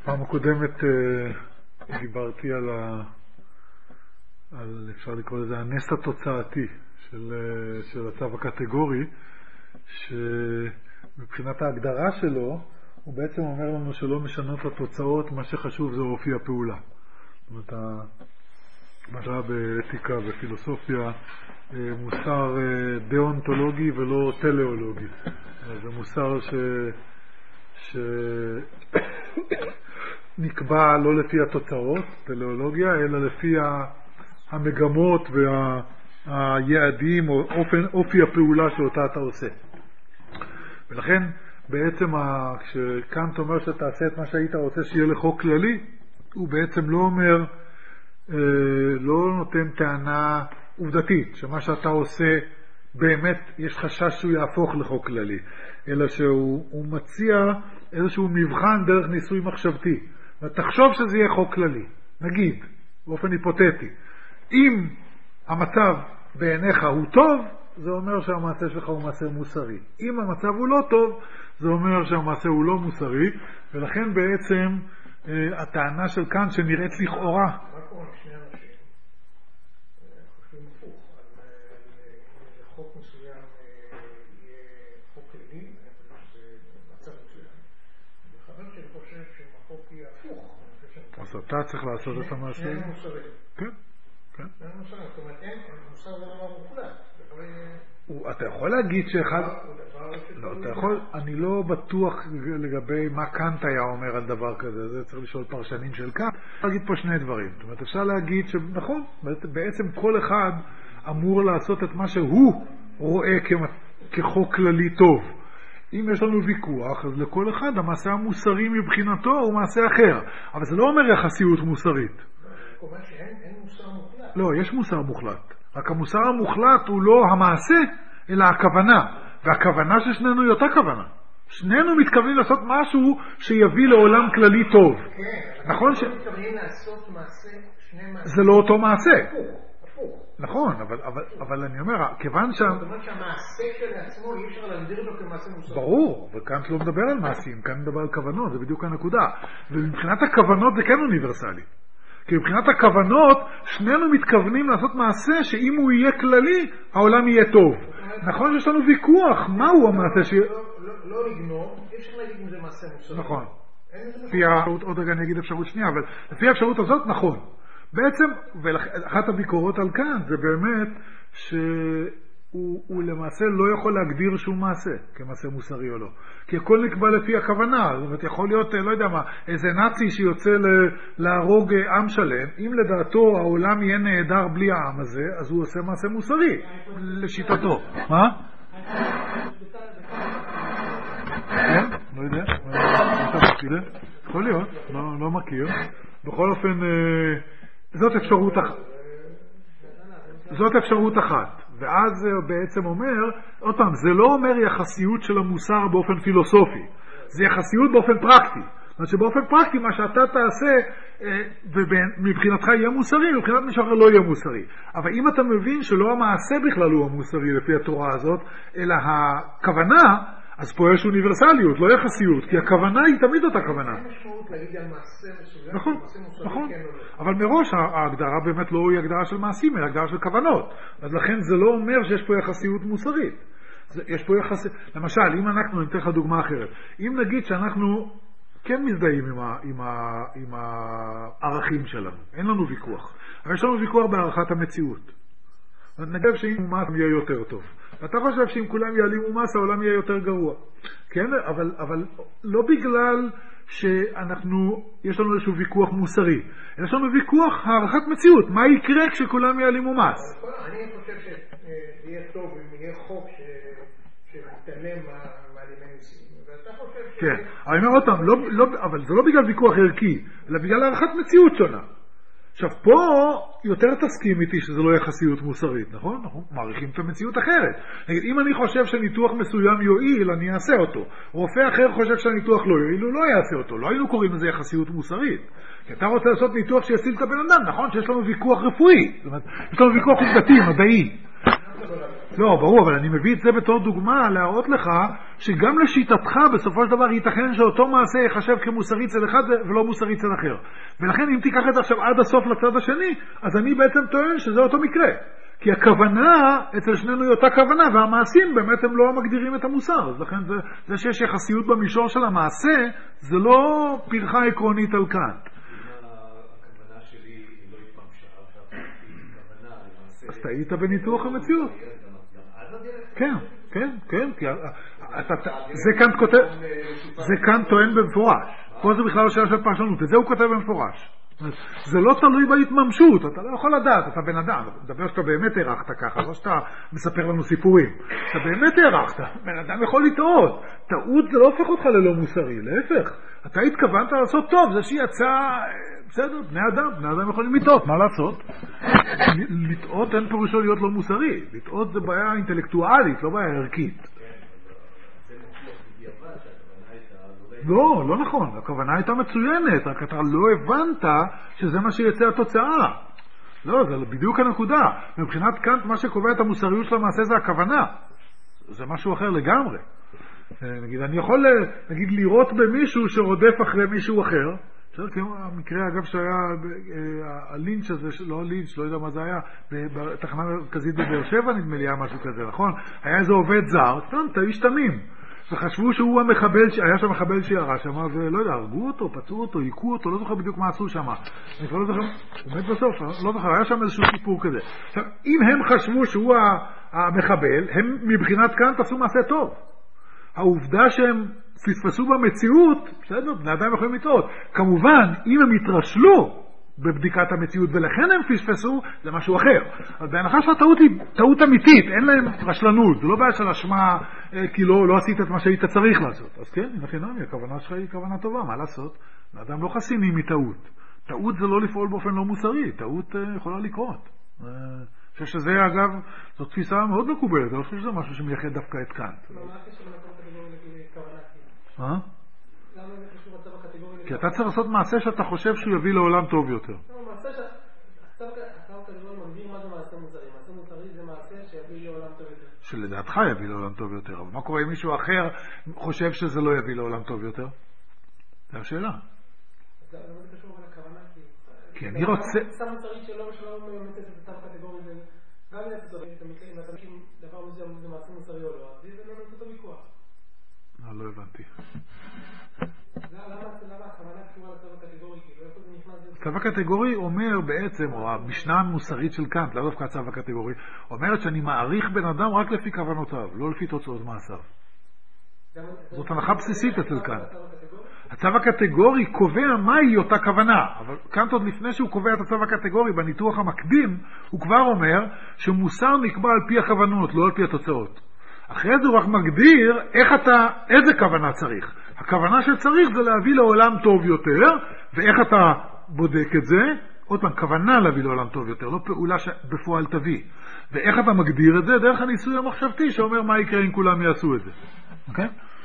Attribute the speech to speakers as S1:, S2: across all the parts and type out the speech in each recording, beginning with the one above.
S1: בפעם הקודמת דיברתי על אפשר לקרוא לזה הנס התוצאתי של הצו הקטגורי, שמבחינת ההגדרה שלו הוא בעצם אומר לנו שלא משנות התוצאות, מה שחשוב זה אופי הפעולה. זאת אומרת, מה באתיקה ופילוסופיה מוסר דאונטולוגי ולא טלאולוגי. זה מוסר שנקבע לא לפי התוצאות, טלאולוגיה, אלא לפי המגמות והיעדים או אופי הפעולה שאותה אתה עושה. ולכן בעצם כשקאנט אומר שתעשה את מה שהיית רוצה שיהיה לחוק כללי, הוא בעצם לא אומר, לא נותן טענה עובדתית שמה שאתה עושה באמת יש חשש שהוא יהפוך לחוק כללי, אלא שהוא מציע איזשהו מבחן דרך ניסוי מחשבתי. ותחשוב שזה יהיה חוק כללי. נגיד, באופן היפותטי, אם המצב בעיניך הוא טוב, זה אומר שהמעשה שלך הוא מעשה מוסרי. אם המצב הוא לא טוב, זה אומר שהמעשה הוא לא מוסרי, ולכן בעצם הטענה של כאן שנראית לכאורה.
S2: מה קורה עם שני אנשים? חושבים הפוך, על חוק מסוים יהיה חוק כללי, אני חושב שזה מצב מסוים. וחבר שלי חושב שאם החוק יהיה הפוך,
S1: אז אתה צריך לעשות את המעשה.
S2: שניהם מוסרים.
S1: כן, כן.
S2: שניהם מוסרים, זאת אומרת, מוסר זה דבר מוחלט.
S1: אתה יכול להגיד שאחד... לא, אתה יכול... אני לא בטוח לגבי מה קאנט היה אומר על דבר כזה, זה צריך לשאול פרשנים של קאנט. אפשר להגיד פה שני דברים. זאת אומרת, אפשר להגיד שנכון, בעצם כל אחד אמור לעשות את מה שהוא רואה כחוק כללי טוב. אם יש לנו ויכוח, אז לכל אחד המעשה המוסרי מבחינתו הוא מעשה אחר. אבל זה לא אומר יחסיות מוסרית.
S2: זה אומר שאין מוסר מוחלט.
S1: לא, יש מוסר מוחלט. רק המוסר המוחלט הוא לא המעשה, אלא הכוונה. והכוונה של שנינו היא אותה כוונה. שנינו מתכוונים לעשות משהו שיביא לעולם כללי טוב.
S2: כן,
S1: נכון
S2: אנחנו מתכוונים לעשות מעשה, שני מעשה.
S1: זה לא אותו מעשה.
S2: הפוך.
S1: נכון, אבל אני אומר, כיוון
S2: זאת אומרת שהמעשה של עצמו אי אפשר להגדיר אותו כמעשה מוסרי.
S1: ברור, וכאן לא מדבר על מעשים, כאן מדבר על כוונות, זה בדיוק הנקודה. ומבחינת הכוונות זה כן אוניברסלי. כי מבחינת הכוונות, שנינו מתכוונים לעשות מעשה שאם הוא יהיה כללי, העולם יהיה טוב. נכון שיש לנו ויכוח, מהו המעשה ש...
S2: לא לגנוב, אי אפשר להגיד אם זה מעשה מוסרי.
S1: נכון. עוד רגע אני אגיד אפשרות שנייה, אבל לפי האפשרות הזאת, נכון. בעצם, ואחת הביקורות על כאן, זה באמת שהוא למעשה לא יכול להגדיר שום מעשה כמעשה מוסרי או לא. כי הכל נקבע לפי הכוונה. זאת אומרת, יכול להיות, לא יודע מה, איזה נאצי שיוצא להרוג עם שלם, אם לדעתו העולם יהיה נהדר בלי העם הזה, אז הוא עושה מעשה מוסרי, לשיטתו. מה? כן? לא יודע. יכול להיות, לא מכיר. בכל אופן, זאת אפשרות אחת. ואז זה בעצם אומר, עוד פעם, זה לא אומר יחסיות של המוסר באופן פילוסופי. זה יחסיות באופן פרקטי. זאת אומרת שבאופן פרקטי מה שאתה תעשה, מבחינתך יהיה מוסרי, מבחינת מישהו אחר לא יהיה מוסרי. אבל אם אתה מבין שלא המעשה בכלל הוא המוסרי לפי התורה הזאת, אלא הכוונה, אז פה יש אוניברסליות, לא יחסיות, כי הכוונה היא תמיד אותה כוונה.
S2: אין משמעות להגיד על מעשה מסוים,
S1: נכון,
S2: מעשה מוסרי
S1: נכון.
S2: כן או לא.
S1: אבל מראש ההגדרה באמת לא היא הגדרה של מעשים, אלא הגדרה של כוונות. אז לכן זה לא אומר שיש פה יחסיות מוסרית. יש פה למשל, אם אנחנו, נתן לך דוגמה אחרת, אם נגיד שאנחנו כן מזדהים עם הערכים שלנו, אין לנו ויכוח. אבל יש לנו ויכוח בהערכת המציאות. נגיד שאם מומס יהיה יותר טוב. אתה חושב שאם כולם יעלים מומס העולם יהיה יותר גרוע. כן? אבל לא בגלל יש לנו איזשהו ויכוח מוסרי. יש לנו ויכוח הערכת מציאות. מה יקרה כשכולם יעלים מומס?
S2: אני חושב שיהיה טוב אם יהיה חוק שמתעלם מעלימי מיסים. ואתה חושב
S1: כן. אבל אני אומר עוד פעם, אבל זה לא בגלל ויכוח ערכי, אלא בגלל הערכת מציאות שונה. עכשיו, פה יותר תסכים איתי שזה לא יחסיות מוסרית, נכון? אנחנו מעריכים את המציאות אחרת. נגיד, אם אני חושב שניתוח מסוים יועיל, אני אעשה אותו. רופא אחר חושב שהניתוח לא יועיל, הוא לא יעשה אותו. לא היינו קוראים לזה יחסיות מוסרית. כי אתה רוצה לעשות ניתוח שיציל את הבן אדם, נכון? שיש לנו ויכוח רפואי. זאת אומרת, יש לנו ויכוח עובדתי, מדעי. לא, ברור, אבל אני מביא את זה בתור דוגמה להראות לך שגם לשיטתך בסופו של דבר ייתכן שאותו מעשה יחשב כמוסרי אצל אחד ולא מוסרי אצל אחר. ולכן אם תיקח את זה עכשיו עד הסוף לצד השני, אז אני בעצם טוען שזה אותו מקרה. כי הכוונה אצל שנינו היא אותה כוונה, והמעשים באמת הם לא מגדירים את המוסר. אז לכן זה שיש יחסיות במישור של המעשה, זה לא פרחה עקרונית על קאנט.
S3: הכוונה שלי היא לא התממשה, כוונה למעשה...
S1: אז טעית בניתוח המציאות. כן, כן, כן. זה כאן טוען במפורש. פה זה בכלל שאלה של פרשנות, את זה הוא כותב במפורש. זה לא תלוי בהתממשות, אתה לא יכול לדעת, אתה בן אדם, מדבר שאתה באמת הערכת ככה, לא שאתה מספר לנו סיפורים, אתה באמת הערכת, בן אדם יכול לטעות, טעות זה לא הופך אותך ללא מוסרי, להפך, אתה התכוונת לעשות טוב, זה שיצא, בסדר, בני אדם יכולים לטעות, מה לעשות? לטעות אין פירושו להיות לא מוסרי, לטעות זה בעיה אינטלקטואלית, לא בעיה ערכית. לא, לא נכון, הכוונה הייתה מצוינת, רק אתה לא הבנת שזה מה שיצא התוצאה. לא, זה בדיוק הנקודה. מבחינת קאנט מה שקובע את המוסריות של המעשה זה הכוונה. זה משהו אחר לגמרי. נגיד, אני יכול לראות במישהו שרודף אחרי מישהו אחר, כמו המקרה אגב שהיה הלינץ' הזה, לא הלינץ', לא יודע מה זה היה, בתחנה מרכזית בבאר שבע נדמה לי היה משהו כזה, נכון? היה איזה עובד זר, אתה איש תמים. וחשבו שהוא המחבל, היה שם מחבל שירה שם, ולא יודע, הרגו אותו, פצעו אותו, עיקו אותו, לא זוכר בדיוק מה עשו שם. אני כבר לא זוכר, הוא מת בסוף, לא זוכר, היה שם איזשהו סיפור כזה. עכשיו, אם הם חשבו שהוא המחבל, הם מבחינת כאן תעשו מעשה טוב. העובדה שהם פספסו במציאות, בסדר, בני אדם יכולים לטעות. כמובן, אם הם התרשלו בבדיקת המציאות ולכן הם פספסו, זה משהו אחר. אבל בהנחה שהטעות היא טעות אמיתית, אין להם רשלנות, זה לא בעיה של אשמה, כי לא עשית את מה שהיית צריך לעשות. אז כן, נכנמי, הכוונה שלך היא כוונה טובה, מה לעשות? האדם לא חסיני מטעות. טעות זה לא לפעול באופן לא מוסרי, טעות יכולה לקרות. אני חושב שזה, אגב, זו תפיסה מאוד מקובלת, אני חושב שזה משהו שמייחד דווקא את קאנט.
S2: מה הקשר בין הקטגוריה לכוונה?
S1: מה?
S2: למה זה קשור לצו הקטגורי?
S1: כי אתה צריך לעשות מעשה שאתה חושב שהוא יביא לעולם טוב יותר.
S2: לא, מעשה הצו הקטגורי מגדיר מה זה מעשה מוסרי. מעשה מוסרי זה מעשה שיביא לעולם טוב יותר.
S1: שלדעתך יביא לעולם טוב יותר. אבל מה קורה אם מישהו אחר חושב שזה לא יביא לעולם טוב יותר? זו השאלה.
S2: אז למה זה קשור לכוונה?
S1: כי אני רוצה...
S2: מעשה מוסרי שלא ממצאת את הצו הקטגורי זה... גם אם אתה צודק את המקרים, ואתה מקים דבר מסוים זה מעשה מוסרי או לא, אז זה לא נמצא אותו ויכוח.
S1: לא הבנתי.
S2: למה הכוונה קשורה לצו הקטגורי?
S1: הצו הקטגורי אומר בעצם, או המשנה המוסרית של קאנט, לא דווקא הצו הקטגורי, אומרת שאני מעריך בן אדם רק לפי כוונותיו, לא לפי תוצאות מעשיו. זאת הנחה בסיסית אצל קאנט. הצו הקטגורי קובע מהי אותה כוונה, אבל קאנט עוד לפני שהוא קובע את הצו הקטגורי בניתוח המקדים, הוא כבר אומר שמוסר נקבע על פי הכוונות, לא על פי התוצאות. אחרי זה הוא רק מגדיר איזה כוונה צריך. הכוונה שצריך זה להביא לעולם טוב יותר, ואיך אתה בודק את זה? עוד פעם, כוונה להביא לעולם טוב יותר, לא פעולה שבפועל תביא. ואיך אתה מגדיר את זה? דרך הניסוי המחשבתי שאומר מה יקרה אם כולם יעשו את זה. אוקיי?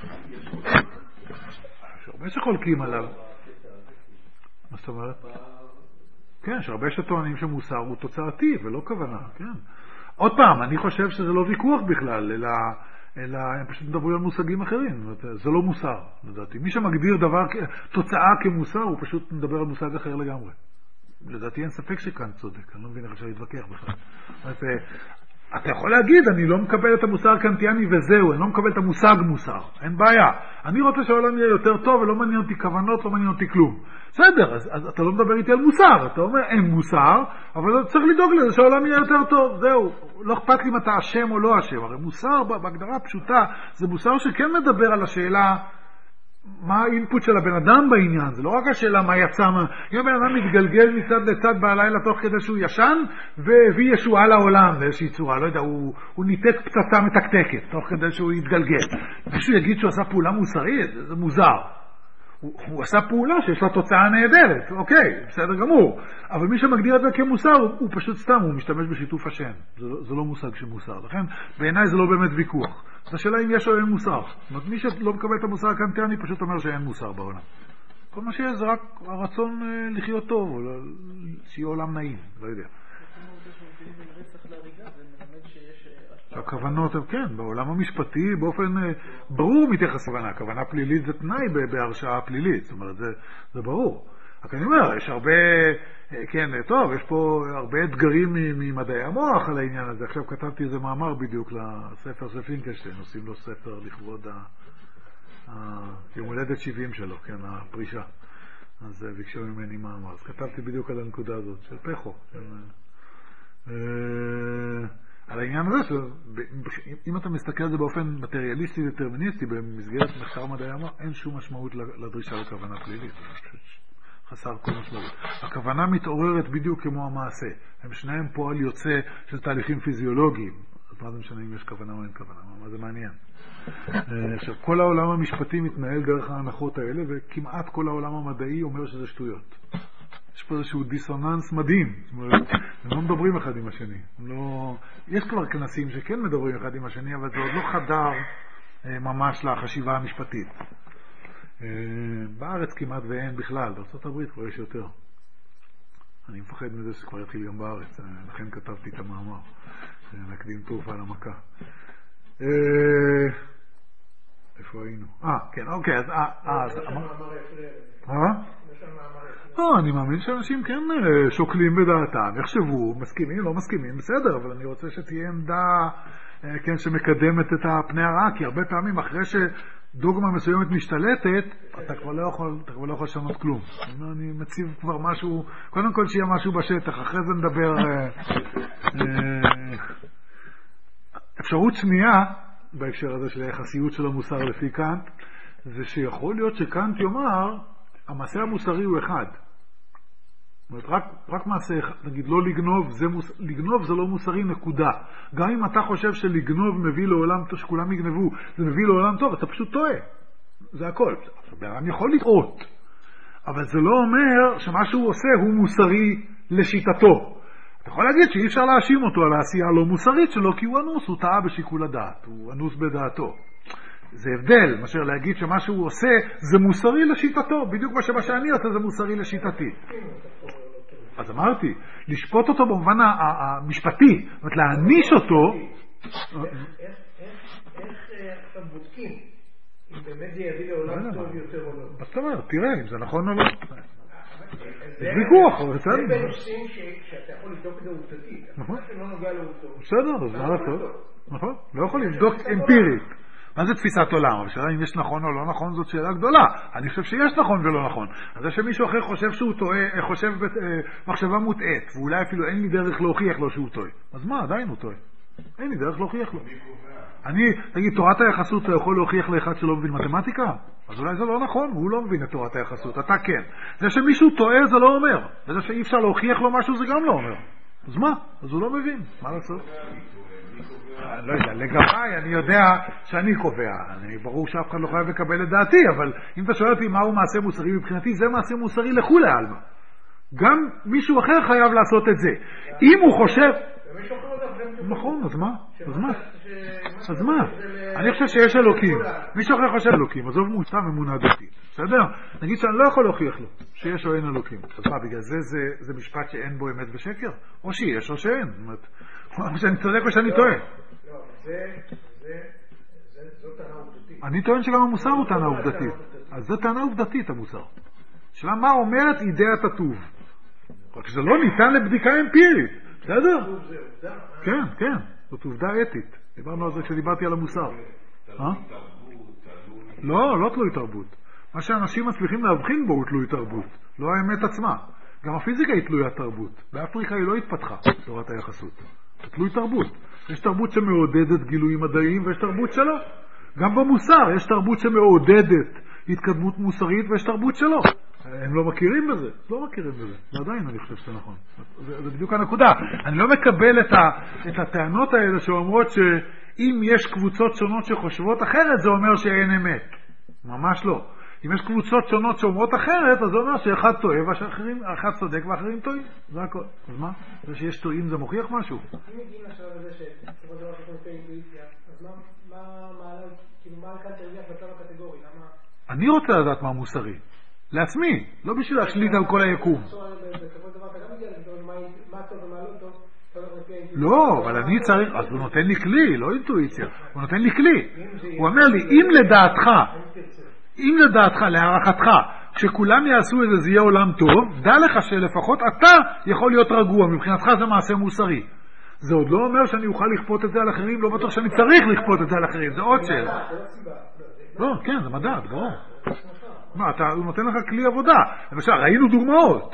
S1: יש הרבה שחולקים עליו. מה זאת אומרת? כן, יש הרבה שטוענים שמוסר הוא תוצאתי ולא כוונה, כן. עוד פעם, אני חושב שזה לא ויכוח בכלל, אלא הם פשוט מדברים על מושגים אחרים. זה לא מוסר, לדעתי. מי שמגדיר תוצאה כמוסר, הוא פשוט מדבר על מושג אחר לגמרי. לדעתי אין ספק שכאן צודק, אני לא מבין איך אפשר להתווכח בכלל. אתה יכול להגיד, אני לא מקבל את המוסר קנטיאני וזהו, אני לא מקבל את המושג מוסר, אין בעיה. אני רוצה שהעולם יהיה יותר טוב ולא מעניין אותי כוונות, לא מעניין אותי כלום. בסדר, אז אתה לא מדבר איתי על מוסר, אתה אומר אין מוסר, אבל צריך לדאוג לזה שהעולם יהיה יותר טוב, זהו. לא אכפת לי אם אתה אשם או לא אשם, הרי מוסר בהגדרה הפשוטה זה מוסר שכן מדבר על השאלה מה האינפוט של הבן אדם בעניין, זה לא רק השאלה מה יצא, אם הבן אדם מתגלגל מצד לצד בלילה תוך כדי שהוא ישן והביא ישועה לעולם באיזושהי צורה, לא יודע, הוא ניתק פצצה מתקתקת תוך כדי שהוא יתגלגל, מישהו יגיד שהוא עשה פעולה מוסרית, זה מוזר. הוא עשה פעולה שיש לה תוצאה נהדרת, אוקיי, בסדר גמור, אבל מי שמגדיר את זה כמוסר הוא פשוט סתם, הוא משתמש בשיתוף השם, זה לא מושג של מוסר, לכן בעיניי זה לא באמת ויכוח. אז השאלה אם יש או אין מוסר, זאת אומרת, מי שלא מקבל את המוסר הקנטיאני פשוט אומר שאין מוסר בעולם. כל מה שיש זה רק הרצון לחיות טוב, או שיהיה עולם נעים, לא יודע. הכוונות, כן, בעולם המשפטי באופן ברור מתייחס לכוונה. הכוונה פלילית זה תנאי בהרשעה פלילית, זאת אומרת, זה ברור. רק אני אומר, יש הרבה, כן, טוב, יש פה הרבה אתגרים ממדעי המוח על העניין הזה. עכשיו כתבתי איזה מאמר בדיוק לספר של פינקלשטיין, עושים לו ספר לכבוד יום הולדת 70 שלו, כן, הפרישה. אז ביקשו ממני מאמר. אז כתבתי בדיוק על הנקודה הזאת, של פחו. על העניין הזה, אם אתה מסתכל על זה באופן מטריאליסטי דטרמיניסטי, במסגרת מחקר מדעי המוח, אין שום משמעות לדרישה לכוונה פלילית. חסר כל משמעות. הכוונה מתעוררת בדיוק כמו המעשה. הם שניהם פועל יוצא של תהליכים פיזיולוגיים. אז מה זה משנה אם יש כוונה או אין כוונה? מה זה מעניין? עכשיו, כל העולם המשפטי מתנהל דרך ההנחות האלה, וכמעט כל העולם המדעי אומר שזה שטויות. יש פה איזשהו דיסוננס מדהים. זאת אומרת, הם לא מדברים אחד עם השני. יש כבר כנסים שכן מדברים אחד עם השני, אבל זה עוד לא חדר ממש לחשיבה המשפטית. בארץ כמעט ואין בכלל, בארצות הברית כבר יש יותר. אני מפחד מזה שכבר יתחיל גם בארץ, לכן כתבתי את המאמר, נקדים תרופה על המכה. איפה היינו? כן, אוקיי, אז אני מאמין שאנשים כן שוקלים בדעתם, יחשבו, מסכימים, לא מסכימים, בסדר, אבל אני רוצה שתהיה עמדה כן, שמקדמת את הפני הרע, כי הרבה פעמים אחרי שדוגמה מסוימת משתלטת, אתה כבר לא יכול לשנות כלום. אני מציב כבר משהו, קודם כל שיהיה משהו בשטח, אחרי זה נדבר. אפשרות שנייה, בהקשר הזה של היחסיות של המוסר לפי קאנט, זה שיכול להיות שקאנט יאמר, המעשה המוסרי הוא אחד. זאת אומרת, רק מעשה אחד, נגיד, לא לגנוב, לגנוב זה לא מוסרי, נקודה. גם אם אתה חושב שלגנוב מביא לעולם טוב, שכולם יגנבו, זה מביא לעולם טוב, אתה פשוט טועה. זה הכל. בעולם יכול לטעות, אבל זה לא אומר שמה שהוא עושה הוא מוסרי לשיטתו. אתה יכול להגיד שאי אפשר להאשים אותו על העשייה הלא מוסרית שלו, כי הוא אנוס, הוא טעה בשיקול הדעת, הוא אנוס בדעתו. זה הבדל, מאשר להגיד שמה שהוא עושה זה מוסרי לשיטתו, בדיוק מה שאני עושה זה מוסרי לשיטתי. אז אמרתי, לשפוט אותו במובן המשפטי, זאת אומרת להעניש אותו.
S2: איך עכשיו בודקים אם באמת זה יביא לעולם טוב יותר או לא?
S1: זאת אומרת, תראה אם זה נכון או לא. זה ויכוח,
S2: זה בנושאים שאתה יכול לבדוק את זה עובדתית. נכון. לא נוגע לעובדות.
S1: בסדר, זה מה לעשות. נכון, לא יכול לבדוק אמפירית. מה זה תפיסת עולם? אבל שאלה אם יש נכון או לא נכון זאת שאלה גדולה. אני חושב שיש נכון ולא נכון. אז זה שמישהו אחר חושב שהוא טועה, חושב במחשבה מוטעת, ואולי אפילו אין לי דרך להוכיח לו שהוא טועה. אז מה? עדיין הוא טועה. אין לי דרך להוכיח לו. תגיד, תורת היחסות אתה יכול להוכיח לאחד שלא מבין מתמטיקה? אז אולי זה לא נכון, הוא לא מבין את תורת היחסות, אתה כן. זה שמישהו טועה זה לא אומר. וזה שאי אפשר להוכיח לו משהו זה גם לא אומר. אז מה? אז הוא לא מבין. מה לעשות? לא יודע, לגביי אני יודע שאני קובע, ברור שאף אחד לא חייב לקבל את דעתי, אבל אם אתה שואל אותי מהו מעשה מוסרי מבחינתי, זה מעשה מוסרי לכולי עלמא. גם מישהו אחר חייב לעשות את זה. אם הוא חושב... נכון, אז מה? אז מה? אני חושב שיש אלוקים. מישהו אחר חושב אלוקים, עזוב מוסתם אמונה דתית. בסדר? נגיד שאני לא יכול להוכיח לו שיש או אין אלוקים. אז מה, בגלל זה משפט שאין בו אמת ושקר? או שיש או שאין. או שאני צודק או שאני טועה.
S2: לא, זו טענה עובדתית.
S1: אני טוען שגם המוסר הוא טענה עובדתית. אז זו טענה עובדתית המוסר. שאלה מה אומרת אידאת הטוב? רק שזה לא ניתן לבדיקה אמפירית. בסדר? כן, כן. זאת עובדה אתית. דיברנו על זה כשדיברתי על המוסר. לא תלוי תרבות. מה שאנשים מצליחים להבחין בו הוא תלוי תרבות. לא האמת עצמה. גם הפיזיקה היא תלויה תרבות. באפריקה היא לא התפתחה, תורת היחסות. זה תלוי תרבות. יש תרבות שמעודדת גילויים מדעיים ויש תרבות שלא. גם במוסר יש תרבות שמעודדת התקדמות מוסרית ויש תרבות שלא. הם לא מכירים בזה. לא מכירים בזה. ועדיין אני חושב שזה נכון. זה בדיוק הנקודה. אני לא מקבל את הטענות האלה שאומרות שאם יש קבוצות שונות שחושבות אחרת, זה אומר שאין אמת. ממש לא. אם יש קבוצות שונות שאומרות אחרת, אז זה אומר שאחד טועה ואחד צודק ואחרים טועים. זה הכל. אז מה? זה שיש טועים זה מוכיח משהו?
S2: אם מגיעים לשלב הזה שכמו דבר שאנחנו נותנים אינטואיציה, אז מה כאן תרוויח בצו הקטגורי?
S1: אני רוצה לדעת מה מוסרי. לעצמי. לא בשביל להשליט על כל היקום.
S2: בסופו של דבר אתה גם מגיע לבדוק מה טוב ומה לא טוב, אתה הולך לפי האינטואיציה.
S1: לא, אבל אני צריך, אז הוא נותן לי כלי, לא אינטואיציה, הוא נותן לי כלי. הוא אומר לי, אם לדעתך, להערכתך, כשכולם יעשו את זה, זה יהיה עולם טוב, דע לך שלפחות אתה יכול להיות רגוע, מבחינתך זה מעשה מוסרי. זה עוד לא אומר שאני אוכל לכפות את זה על אחרים, לא בטוח שאני צריך לכפות את זה על אחרים, זה עוד שאלה. לא, כן, זה מדע, ברור. מה, הוא נותן לך כלי עבודה. למשל, ראינו דוגמאות.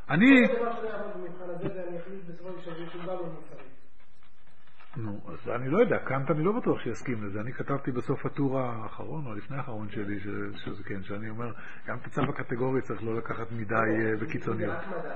S1: אז אני לא יודע, קאנט אני לא בטוח שיסכים לזה. אני כתבתי בסוף הטור האחרון, או לפני האחרון שלי, שזה כן, שאני אומר, גם את הצו הקטגורי צריך לא לקחת מדי בקיצוניות.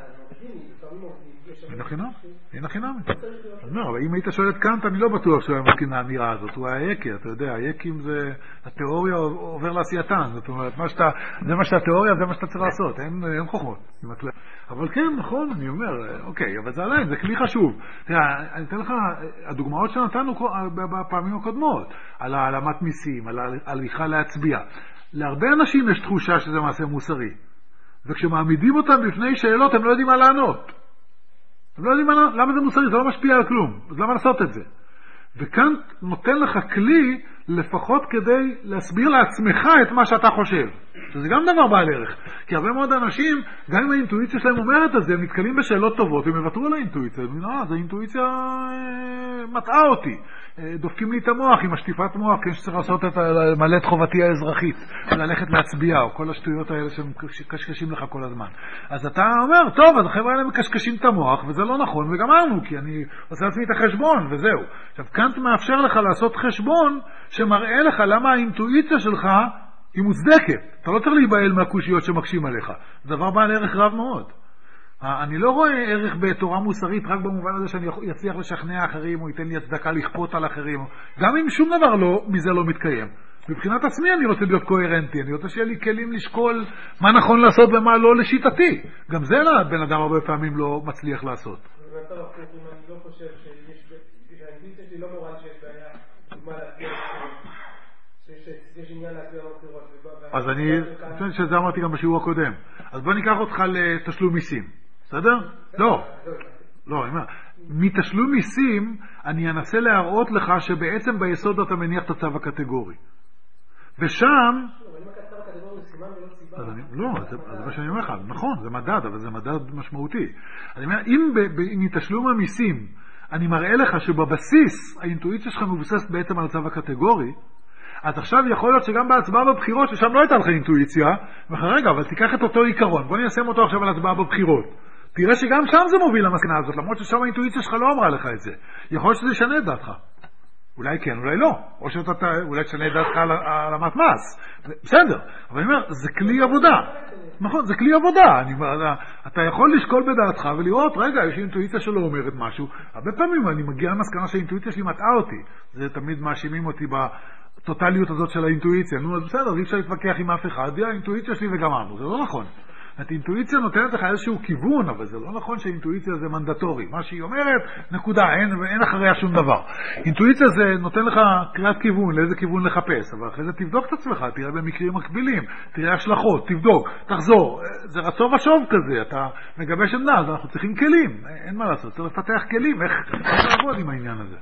S1: אין החינם. אבל אם היית שואל את קאנט, אני לא בטוח שהוא היה מסכים לאמירה הזאת. הוא היה יקי, אתה יודע, היקים זה, התיאוריה עובר לעשייתן. זאת אומרת, זה מה שהתיאוריה, זה מה שאתה צריך לעשות. אין חוכמות. אבל כן, נכון, אני אומר, אוקיי, אבל זה עליין, זה כלי חשוב. תראה, אני אתן לך, הדוגמאות שנתנו בפעמים הקודמות, על העלמת מיסים, על הליכה להצביע. להרבה אנשים יש תחושה שזה מעשה מוסרי. וכשמעמידים אותם בפני שאלות, הם לא יודעים מה לענות. הם לא יודעים למה זה מוסרי, זה לא משפיע על כלום. אז למה לעשות את זה? וכאן נותן לך כלי לפחות כדי להסביר לעצמך את מה שאתה חושב. שזה גם דבר בעל ערך. כי הרבה מאוד אנשים, גם אם האינטואיציה שלהם אומרת את זה, הם נתקלים בשאלות טובות, והם יוותרו על האינטואיציה. הם אומרים, אז האינטואיציה מטעה אותי. דופקים לי את המוח עם השטיפת מוח, כי שצריך לעשות למלא את חובתי האזרחית, ללכת להצביע, או כל השטויות האלה שקשקשים לך כל הזמן. אז אתה אומר, טוב, אז החבר'ה האלה מקשקשים את המוח, וזה לא נכון, וגמרנו, כי אני עושה לעצמי את החשבון, וזהו. עכשיו, קאנט מאפשר לך לעשות חשבון, שמראה לך למה האינטואיציה שלך היא מוצדקת. אתה לא צריך להיבהל מהקושיות שמקשים עליך. זה דבר בעל ערך רב מאוד. אני לא רואה ערך בתורה מוסרית רק במובן הזה שאני אצליח לשכנע אחרים או ייתן לי הצדקה לכפות על אחרים, גם אם שום דבר מזה לא מתקיים. מבחינת עצמי אני רוצה להיות קוהרנטי, אני רוצה שיהיה לי כלים לשקול מה נכון לעשות ומה לא לשיטתי. גם זה בן אדם הרבה פעמים לא מצליח לעשות.
S2: אני לא חושב שהאינטואיציה שלי לא מורן שיש בעיה דוגמה להסביר שיש עניין להסביר בבחירות.
S1: אז אני חושב שזה אמרתי גם בשיעור הקודם. אז בוא ניקח אותך לתשלום מיסים. בסדר? לא. אני אומר, מתשלום מיסים אני אנסה להראות לך שבעצם ביסוד אתה מניח את הצו הקטגורי. ושם... לא, זה מה שאני אומר לך. נכון, זה מדד, אבל זה מדד משמעותי. אני אומר, אם מתשלום המיסים אני מראה לך שבבסיס האינטואיציה שלך מבוססת בעצם על הצו הקטגורי, אז עכשיו יכול להיות שגם בהצבעה בבחירות, ששם לא הייתה לך אינטואיציה, רגע, אבל תיקח את אותו עיקרון, בוא ניישם אותו עכשיו על הצבעה בבחירות. תראה שגם שם זה מוביל למסקנה הזאת, למרות ששם האינטואיציה שלך לא אמרה לך את זה. יכול להיות שזה ישנה את דעתך. אולי כן, אולי לא. או אולי תשנה את דעתך על המתמס. בסדר. אבל אני אומר, זה כלי עבודה. נכון, זה כלי עבודה. אתה יכול לשקול בדעתך ולראות, רגע, יש אינטואיציה שלא אומרת משהו. הרבה פעמים אני מגיע למסקנה שהאינטואיציה שלי מטעה אותי. זה תמיד מאשימים אותי בטוטליות הזאת של האינטואיציה. נו, אז בסדר, אי אפשר להתווכח עם אף אחד. האינטואיציה שלי וגמרנו. זה לא נכון. האינטואיציה נותנת לך איזשהו כיוון, אבל זה לא נכון שהאינטואיציה זה מנדטורי. מה שהיא אומרת, נקודה, אין אחריה שום דבר. אינטואיציה זה נותן לך קריאת כיוון, לאיזה כיוון לחפש, אבל אחרי זה תבדוק את עצמך, תראה במקרים מקבילים, תראה השלכות, תבדוק, תחזור. זה רצון ושוב כזה, אתה מגבש עמדה, אז אנחנו צריכים כלים, אין מה לעשות, צריך לפתח כלים, איך לעבוד עם העניין הזה.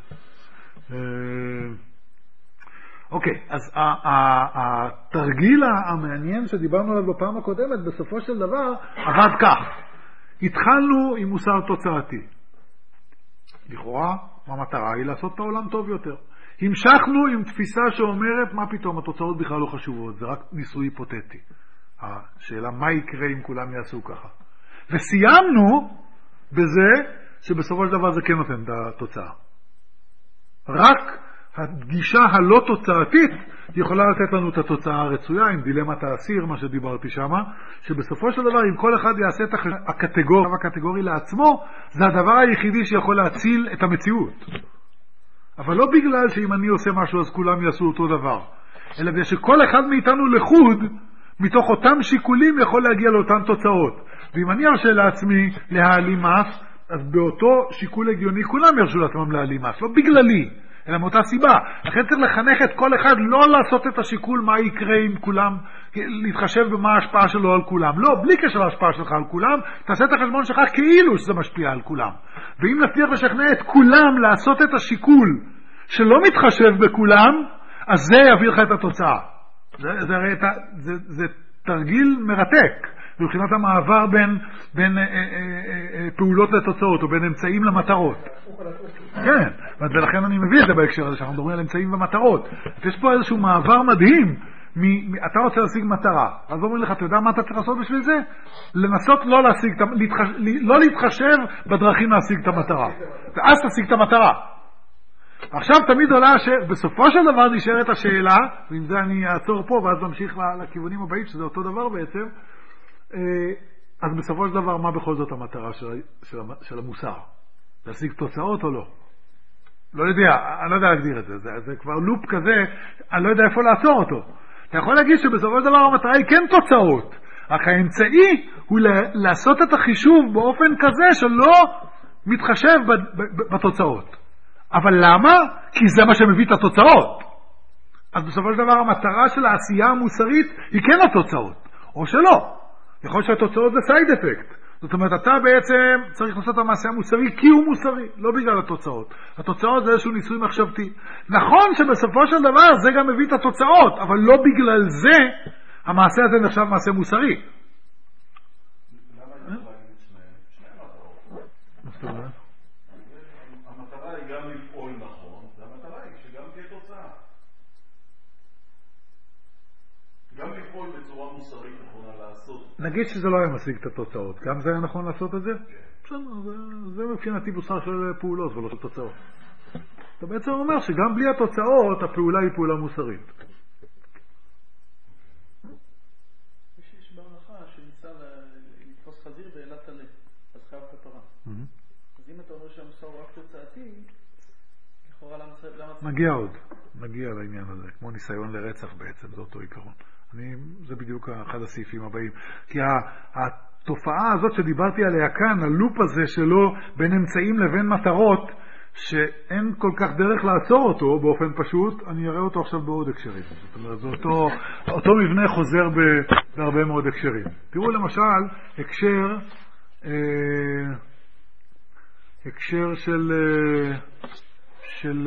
S1: אוקיי, אז התרגיל המעניין שדיברנו עליו בפעם הקודמת, בסופו של דבר, עבד כך. התחלנו עם מוסר תוצאתי. לכאורה, המטרה היא לעשות את העולם טוב יותר. המשכנו עם תפיסה שאומרת, מה פתאום, התוצאות בכלל לא חשובות, זה רק ניסוי היפותטי. השאלה, מה יקרה אם כולם יעשו ככה? וסיימנו בזה שבסופו של דבר זה כן נותן את התוצאה. רק הגישה הלא תוצאתית יכולה לתת לנו את התוצאה הרצויה עם דילמת האסיר, מה שדיברתי שם, שבסופו של דבר אם כל אחד יעשה את הקטגורי לעצמו, זה הדבר היחידי שיכול להציל את המציאות. אבל לא בגלל שאם אני עושה משהו אז כולם יעשו אותו דבר, אלא בגלל שכל אחד מאיתנו לחוד מתוך אותם שיקולים יכול להגיע לאותן תוצאות. ואם אני ארשה לעצמי להעלים מס, אז באותו שיקול הגיוני כולם ירשו לעצמם להעלים מס, לא בגללי, אלא מאותה סיבה. לכן צריך לחנך את כל אחד לא לעשות את השיקול מה יקרה עם כולם, להתחשב במה ההשפעה שלו על כולם. לא, בלי קשר להשפעה שלך על כולם, תעשה את החשבון שלך כאילו שזה משפיע על כולם. ואם נצליח לשכנע את כולם לעשות את השיקול שלא מתחשב בכולם, אז זה יביא לך את התוצאה. זה תרגיל מרתק, מבחינת המעבר בין פעולות לתוצאות, או בין אמצעים למטרות. כן, ולכן אני מביא את זה בהקשר הזה, שאנחנו מדברים על אמצעים ומטרות. יש פה איזשהו מעבר מדהים, אתה רוצה להשיג מטרה, אז אומרים לך, אתה יודע מה אתה צריך לעשות בשביל זה? לנסות לא להתחשב בדרכים להשיג את המטרה. ואז תשיג את המטרה. עכשיו תמיד עולה בסופו של דבר נשארת השאלה, ועם זה אני אעצור פה ואז נמשיך לכיוונים הבאים, שזה אותו דבר בעצם. אז בסופו של דבר מה בכל זאת המטרה של המוסר? להשיג תוצאות או לא? לא יודע, אני לא יודע להגדיר את זה. זה כבר לופ כזה, אני לא יודע איפה לעצור אותו. אתה יכול להגיד שבסופו של דבר המטרה היא כן תוצאות, רק האמצעי הוא לעשות את החישוב באופן כזה שלא מתחשב בתוצאות. אבל למה? כי זה מה שמביא את התוצאות. אז בסופו של דבר המטרה של העשייה המוסרית היא כן התוצאות, או שלא. יכול שהתוצאות זה סייד אפקט. זאת אומרת, אתה בעצם צריך לעשות את המעשה המוסרי כי הוא מוסרי, לא בגלל התוצאות. התוצאות זה איזשהו ניסוי מחשבתי. נכון שבסופו של דבר זה גם מביא את התוצאות, אבל לא בגלל זה המעשה הזה נחשב מעשה מוסרי.
S4: למה אני יכול להגיד את שניהם מטרות?
S1: מה זאת אומרת?
S4: המטרה היא גם לפעול נכון, והמטרה היא שגם תהיה תוצאה. גם לפעול בצורה מוסרית נכונה לעשות.
S1: נגיד שזה לא היה משיג את התוצאות, גם זה היה נכון לעשות את זה? בסדר, זה מבחינתי מוסר של פעולות ולא של תוצאות. אתה בעצם אומר שגם בלי התוצאות הפעולה היא פעולה מוסרית.
S5: יש בהלכה שניסה לתפוס חזיר ואלת הלב, אז חייב כפרה. אז אם אתה אומר שהמוסר הוא רק תוצאתי, לכאורה למה...
S1: נגיע לעניין הזה, כמו ניסיון לרצח בעצם, זה אותו עיקרון. זה בדיוק אחד הסעיפים הבאים. כי התופעה הזאת שדיברתי עליה כאן, הלופ הזה שלו בין אמצעים לבין מטרות, שאין כל כך דרך לעצור אותו באופן פשוט, אני אראה אותו עכשיו בעוד הקשרים. זאת אומרת, זה אותו מבנה חוזר בהרבה מאוד הקשרים. תראו למשל, הקשר של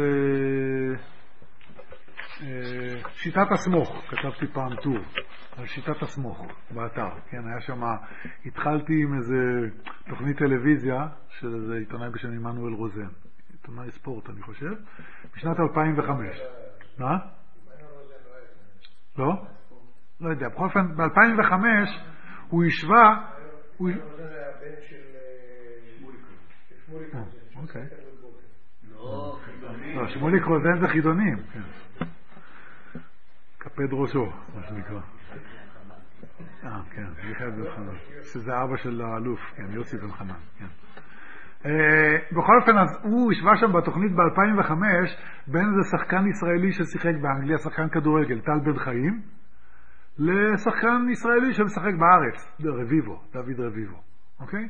S1: שיטת הסמוך. כתבתי פעם טור על שיטת הסמוך באתר. כן, היה שם, התחלתי עם איזה תוכנית טלוויזיה של איזה עיתונאי בשם עמנואל רוזן. עיתונאי ספורט, אני חושב, בשנת 2005. מה? לא? לא יודע. בכל אופן, ב-2005 הוא השווה...
S2: זה הבן של שמוליק.
S1: אוקיי.
S3: לא,
S1: שמוליק רוזן זה חידונים. קפד ראשו, מה שנקרא. כן, מיכאל בן חנן. שזה אבא של האלוף, כן, יוסי בן חנן, כן. בכל אופן, אז הוא השווה שם בתוכנית ב-2005 בין איזה שחקן ישראלי ששיחק באנגליה, שחקן כדורגל, טל בן חיים, לשחקן ישראלי שמשחק בארץ, רביבו, דוד רביבו, אוקיי?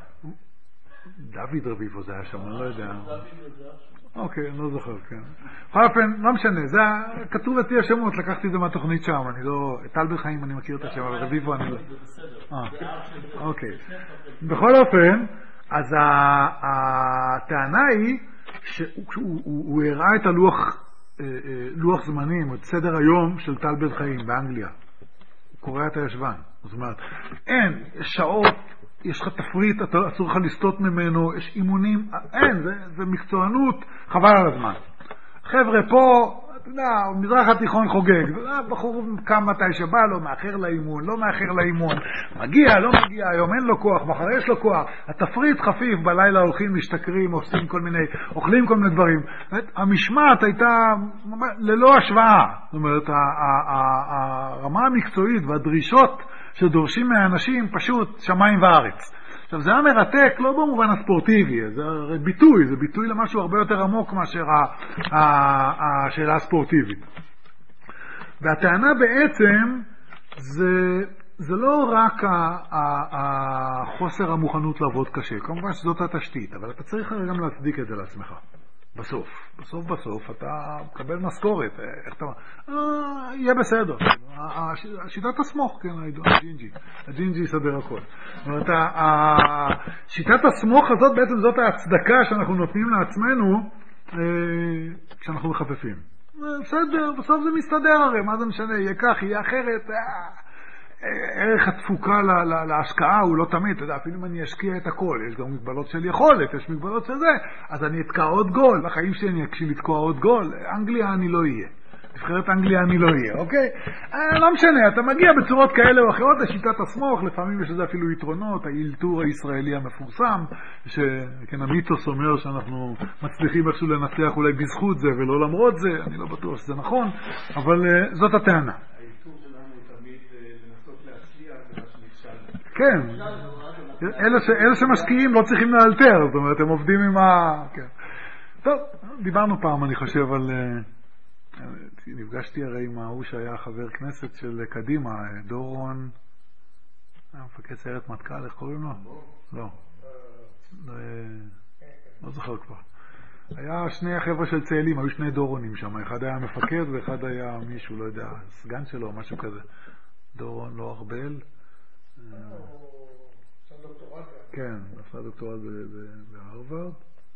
S1: דוד רביבו זה היה שם, אני לא יודע. אוקיי, אני לא זוכר, כן. בכל אופן, לא משנה, זה כתוב אצלי השמות, לקחתי את זה מהתוכנית שם, אני לא, טל בן חיים אני מכיר את השם, אבל רביבו אני לא. אוקיי. בכל אופן, אז הטענה היא שהוא הראה את לוח זמנים, את סדר היום של טל בן חיים באנגליה. הוא קורא את הישבן. זאת אומרת, אין, יש שעות, יש לך תפריט, אסור לך לסטות ממנו, יש אימונים, אין, זה מקצוענות, חבל על הזמן. חבר'ה פה, אתה יודע, מזרח התיכון חוגג, בחור קם מתי שבא לו, מאחר לאימון, לא מאחר לאימון, מגיע, לא מגיע, היום אין לו כוח, מחר יש לו כוח, התפריט חפיף, בלילה הולכים, משתכרים, עושים כל מיני, אוכלים כל מיני דברים. המשמעת הייתה ללא השוואה, זאת אומרת, הרמה המקצועית והדרישות שדורשים מהאנשים פשוט שמיים וארץ. עכשיו זה היה מרתק לא במובן הספורטיבי, זה ביטוי, זה ביטוי למשהו הרבה יותר עמוק מאשר השאלה הספורטיבית. והטענה בעצם זה לא רק החוסר המוכנות לעבוד קשה, כמובן שזאת התשתית, אבל אתה צריך גם להצדיק את זה לעצמך. בסוף אתה מקבל משכורת, איך אתה... יהיה בסדר. שיטת הסמוך, כן, הג'ינג'י יסדר הכל. זאת אומרת, שיטת הסמוך הזאת בעצם זאת ההצדקה שאנחנו נותנים לעצמנו כשאנחנו מחפפים. בסדר, בסוף זה מסתדר הרי, מה זה משנה, יהיה כך, יהיה אחרת, ערך התפוקה להשקעה הוא לא תמיד, אתה יודע, אפילו אם אני אשקיע את הכל, יש גם מגבלות של יכולת, יש מגבלות של זה, אז אני אתקע עוד גול, לחיים שלי אני אקשיב לתקוע עוד גול, אנגליה אני לא אהיה, נבחרת אנגליה אני לא אהיה, אוקיי? לא משנה, אתה מגיע בצורות כאלה או אחרות לשיטת הסמוך, לפעמים יש לזה אפילו יתרונות, האילתור הישראלי המפורסם, שכן המיתוס אומר שאנחנו מצליחים איכשהו לנצח אולי בזכות זה ולא למרות זה, אני לא בטוח שזה נכון, אבל זאת הטענה. כן, אלה שמשקיעים לא צריכים לאלתר, זאת אומרת, הם עובדים עם כן. טוב, דיברנו פעם, אני חושב, על... נפגשתי הרי עם ההוא שהיה חבר כנסת של קדימה, דורון, מפקד סיירת מטכ"ל, איך קוראים לו? לא זוכר כבר. היה שני החבר'ה של צאלים, היו שני דורונים שם, אחד היה מפקד ואחד היה מישהו, לא יודע, סגן שלו, משהו כזה. דורון, לא ארבל. כן, עשה דוקטורט בהרווארד.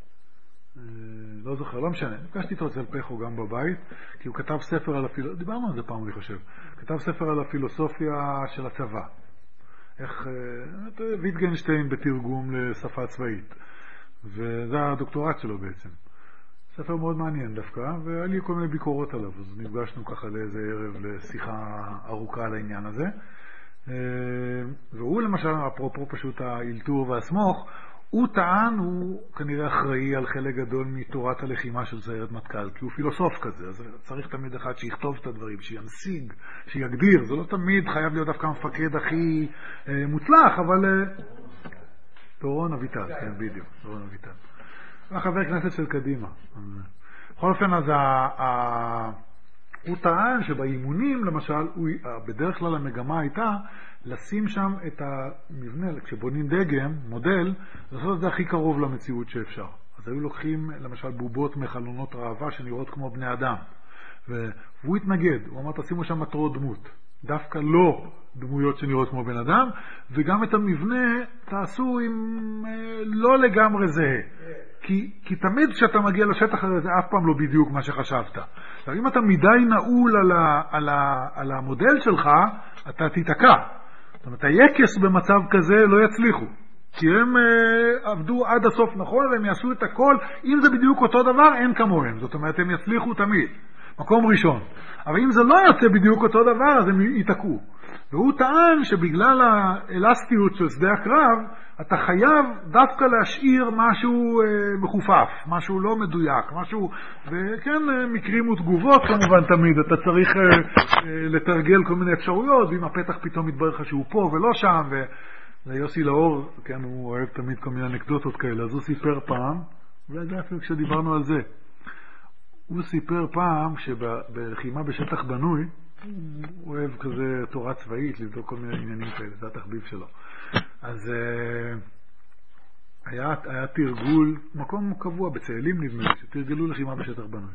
S1: לא זוכר, לא משנה. נפגשתי איתו אצל פחו גם בבית, כי הוא כתב ספר על הפילוסופיה, דיברנו על זה פעם אני חושב, כתב ספר על הפילוסופיה של הצבא. איך ויטגנשטיין בתרגום לשפה צבאית. וזה הדוקטורט שלו בעצם. ספר מאוד מעניין דווקא, והיה לי כל מיני ביקורות עליו, אז נפגשנו ככה לאיזה ערב לשיחה ארוכה על העניין הזה. והוא למשל, אפרופו פשוט האילתור והסמוך, הוא טען, הוא כנראה אחראי על חלק גדול מתורת הלחימה של סיירת מטכ"ל, כי הוא פילוסוף כזה, אז צריך תמיד אחד שיכתוב את הדברים, שימשיג, שיגדיר, זה לא תמיד חייב להיות דווקא המפקד הכי מוצלח, אבל... דורון אביטל, כן, בדיוק, דורון אביטל. החבר כנסת של קדימה. בכל אופן, אז הוא טען שבאימונים, למשל, בדרך כלל המגמה הייתה לשים שם את המבנה, כשבונים דגם, מודל, לעשות את זה הכי קרוב למציאות שאפשר. אז היו לוקחים, למשל, בובות מחלונות ראווה שנראות כמו בני אדם. והוא התנגד, הוא אמר, תשימו שם מטרות דמות. דווקא לא דמויות שנראות כמו בן אדם, וגם את המבנה תעשו עם לא לגמרי זהה. כי תמיד כשאתה מגיע לשטח הזה, זה אף פעם לא בדיוק מה שחשבת. עכשיו, אם אתה מדי נעול על המודל שלך, אתה תתקע. זאת אומרת, היקס במצב כזה לא יצליחו. כי הם עבדו עד הסוף נכון, והם יעשו את הכל. אם זה בדיוק אותו דבר, אין כמוהם. זאת אומרת, הם יצליחו תמיד. מקום ראשון. אבל אם זה לא יוצא בדיוק אותו דבר, אז הם ייתקעו. והוא טען שבגלל האלסטיות של שדה הקרב, אתה חייב דווקא להשאיר משהו מחופף, משהו לא מדויק, משהו, וכן, מקרים ותגובות כמובן תמיד, אתה צריך לתרגל כל מיני אפשרויות, ואם הפתח פתאום מתברר לך שהוא פה ולא שם, ויוסי לאור, כן, הוא אוהב תמיד כל מיני אנקדוטות כאלה, אז הוא סיפר פעם, אולי זה אפילו כשדיברנו על זה, הוא סיפר פעם שבלחימה בשטח בנוי, הוא אוהב כזה תורה צבאית, לבדוק כל מיני עניינים כאלה, זה התחביב שלו. אז היה תרגול, מקום קבוע בצאלים נדמה לי, שתרגלו לחימה בשטח בנוי.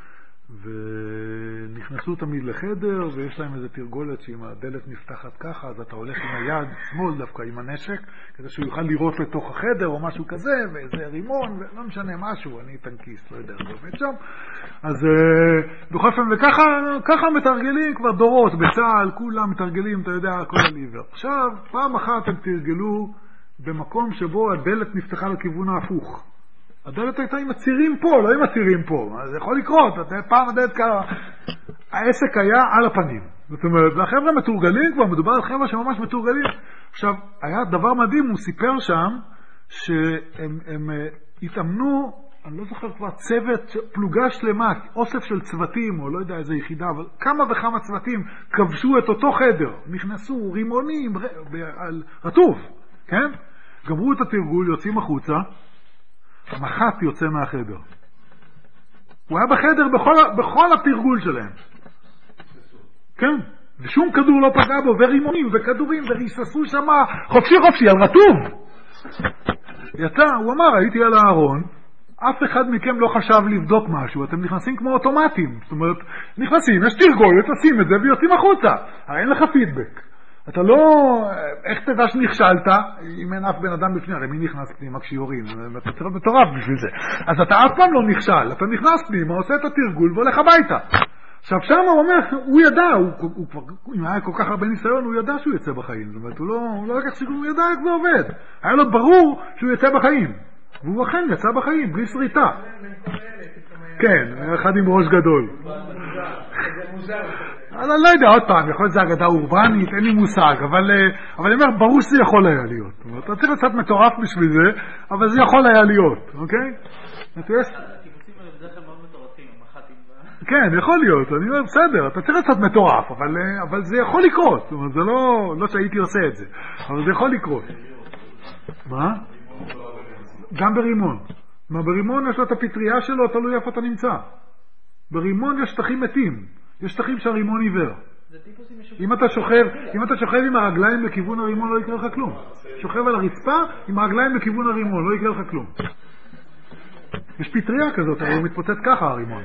S1: ונכנסו תמיד לחדר, ויש להם איזה תרגולת שאם הדלת נפתחת ככה, אז אתה הולך עם היד שמאל דווקא עם הנשק, כדי שהוא יוכל לראות לתוך החדר או משהו כזה, ואיזה רימון, ולא משנה משהו, אני טנקיסט, לא יודע, זה עובד שם. אז בכל אופן, וככה מתרגלים כבר דורות בצה"ל, כולם מתרגלים, אתה יודע, כל הליבר. עכשיו, פעם אחת הם תרגלו במקום שבו הדלת נפתחה לכיוון ההפוך. הדלת הייתה עם הצירים פה, לא עם הצירים פה. זה יכול לקרות. פעם הדלת ככה, העסק היה על הפנים. זאת אומרת, והחבר'ה מתורגלים כבר, מדובר על חבר'ה שממש מתורגלים. עכשיו, היה דבר מדהים, הוא סיפר שם, שהם התאמנו, אני לא זוכר כבר, צוות, פלוגה שלמה, אוסף של צוותים, או לא יודע איזה יחידה, אבל כמה וכמה צוותים כבשו את אותו חדר. נכנסו רימונים, רטוב, כן? גמרו את התרגול, יוצאים החוצה, המח"ט יוצא מהחדר. הוא היה בחדר בכל התרגול שלהם. כן? ושום כדור לא פגע בו, ורימונים וכדורים, וריססו שם חופשי על רטוב. יצא, הוא אמר, הייתי על הארון, אף אחד מכם לא חשב לבדוק משהו, אתם נכנסים כמו אוטומטים, זאת אומרת, נכנסים, יש תרגולת, עושים את זה ויוצאים החוצה, הרי אין לך פידבק. אתה לא, איך תדע שנכשלת, אם אין אף בן אדם בפני, הרי מי נכנס פנימה כשיורים, ואתה צריך מטורף בשביל זה. אז אתה אף פעם לא נכשל, אתה נכנס פנימה, עושה את התרגול והולך הביתה. עכשיו שם הוא אומר, הוא ידע, אם היה כל כך הרבה ניסיון, הוא ידע שהוא יצא בחיים. זאת אומרת, הוא לא לקח סיכון, הוא ידע איך זה עובד. היה לו ברור שהוא יצא בחיים. והוא אכן יצא בחיים, בלי שריטה. כן, אחד עם ראש גדול. אני לא יודע, עוד פעם, יכול להיות זה אגדה אורבנית, אין לי מושג, אבל אני אומר, ברור שזה יכול היה להיות. זאת אומרת, אתה צריך קצת מטורף בשביל זה, אבל זה יכול היה להיות, אוקיי? כן, יכול להיות, אני אומר, בסדר, אתה צריך קצת מטורף, אבל זה יכול לקרות, זאת אומרת, זה לא שהייתי עושה את זה, אבל זה יכול לקרות. מה? גם ברימון. ברימון יש לו את הפטריה שלו, תלוי איפה אתה נמצא. ברימון יש שטחים מתים, יש שטחים שהרימון עיוור. אם אתה שוכב עם הרגליים לכיוון הרימון, לא יקרה לך כלום. שוכב על הרצפה, עם הרגליים לכיוון הרימון, לא יקרה לך כלום. יש פטריה כזאת, הוא מתפוצץ ככה הרימון.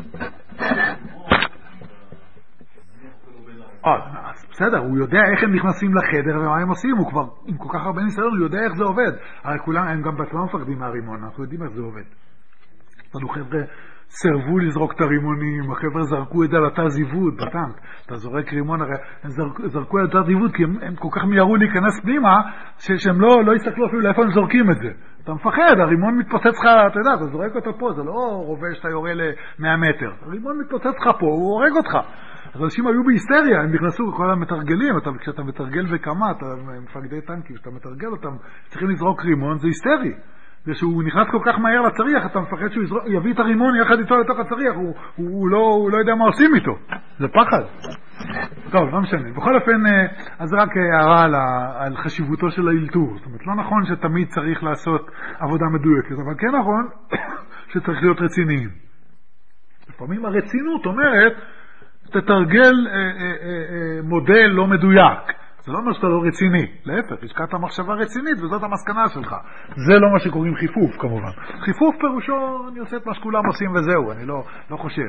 S1: בסדר, הוא יודע איך הם נכנסים לחדר ומה הם עושים, הוא כבר עם כל כך הרבה ניסיון, הוא יודע איך זה עובד. הרי כולם, הם גם בעצמם מפחדים מהרימון, אנחנו יודעים איך זה עובד. לנו חבר'ה סרבו לזרוק את הרימונים, החבר'ה זרקו את זה על אתר זיווד בטנק, אתה זורק רימון, הרי הם זרקו על אתר זיווד כי הם כל כך מיירו להיכנס פנימה, שהם לא יסתכלו אפילו לאיפה הם זורקים את זה. אתה מפחד, הרימון מתפוצץ לך, אתה יודע, אתה זורק אותו פה, זה לא רובה שאתה יורה ל100 מטר, הרימון מתפוצץ לך פה, הוא הורג אותך. אז אנשים היו בהיסטריה, הם נכנסו, כל המתרגלים, כשאתה מתרגל וכמה, אתה מפקדי טנקים, כשאתה מתרגל אותם, צריכים לזרוק רימון, זה היסטרי. ושהוא נכנס כל כך מהר לצריח, אתה מפחד שהוא יביא את הרימון יחד איתו לתוך הצריח, הוא לא יודע מה עושים איתו. זה פחד. טוב, לא משנה. בכל אופן, אז רק הערה על חשיבותו של האלתור. זאת אומרת, לא נכון שתמיד צריך לעשות עבודה מדויקת, אבל כן נכון שצריך להיות רציניים. לפעמים הרצינות אומרת, תתרגל מודל לא מדויק. זה לא אומר שאתה לא רציני, להפך, השקעת מחשבה רצינית וזאת המסקנה שלך. זה לא מה שקוראים חיפוף כמובן. חיפוף פירושו, אני עושה את מה שכולם עושים וזהו, אני לא חושב.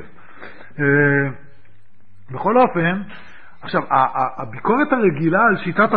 S1: בכל אופן, עכשיו, הביקורת הרגילה על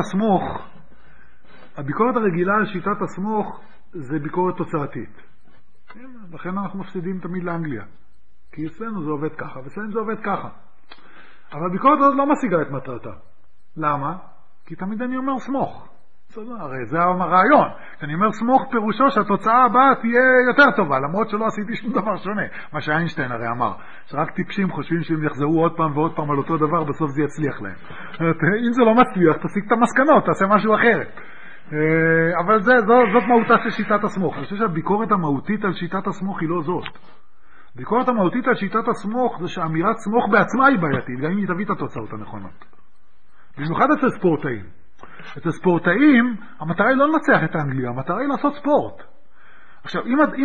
S1: שיטת הסמוך, זה ביקורת תוצאתית. לכן אנחנו מפסידים תמיד לאנגליה. כי אצלנו זה עובד ככה, ואצלנו זה עובד ככה. אבל הביקורת הזאת לא משיגה את מטרתה. למה? כי תמיד אני אומר סמוך. הרי זה הרעיון. כשאני אומר סמוך פירושו שהתוצאה הבאה תהיה יותר טובה, למרות שלא עשיתי שום דבר שונה. מה שאיינשטיין הרי אמר, שרק טיפשים חושבים שהם יחזרו עוד פעם ועוד פעם על אותו דבר, בסוף זה יצליח להם. אם זה לא מצליח, תסיק את המסקנות, תעשה משהו אחרת. אבל זאת מהותה של שיטת הסמוך. אני חושב שהביקורת המהותית על שיטת הסמוך היא לא זאת. הביקורת המהותית על שיטת הסמוך זה שאמירת סמוך בעצמה היא בעייתית, גם אם היא תביא את התוצאות הנכונות. במיוחד אצל ספורטאים. אצל ספורטאים, המטרה היא לא לנצח את האנגליה, המטרה היא לעשות ספורט. עכשיו,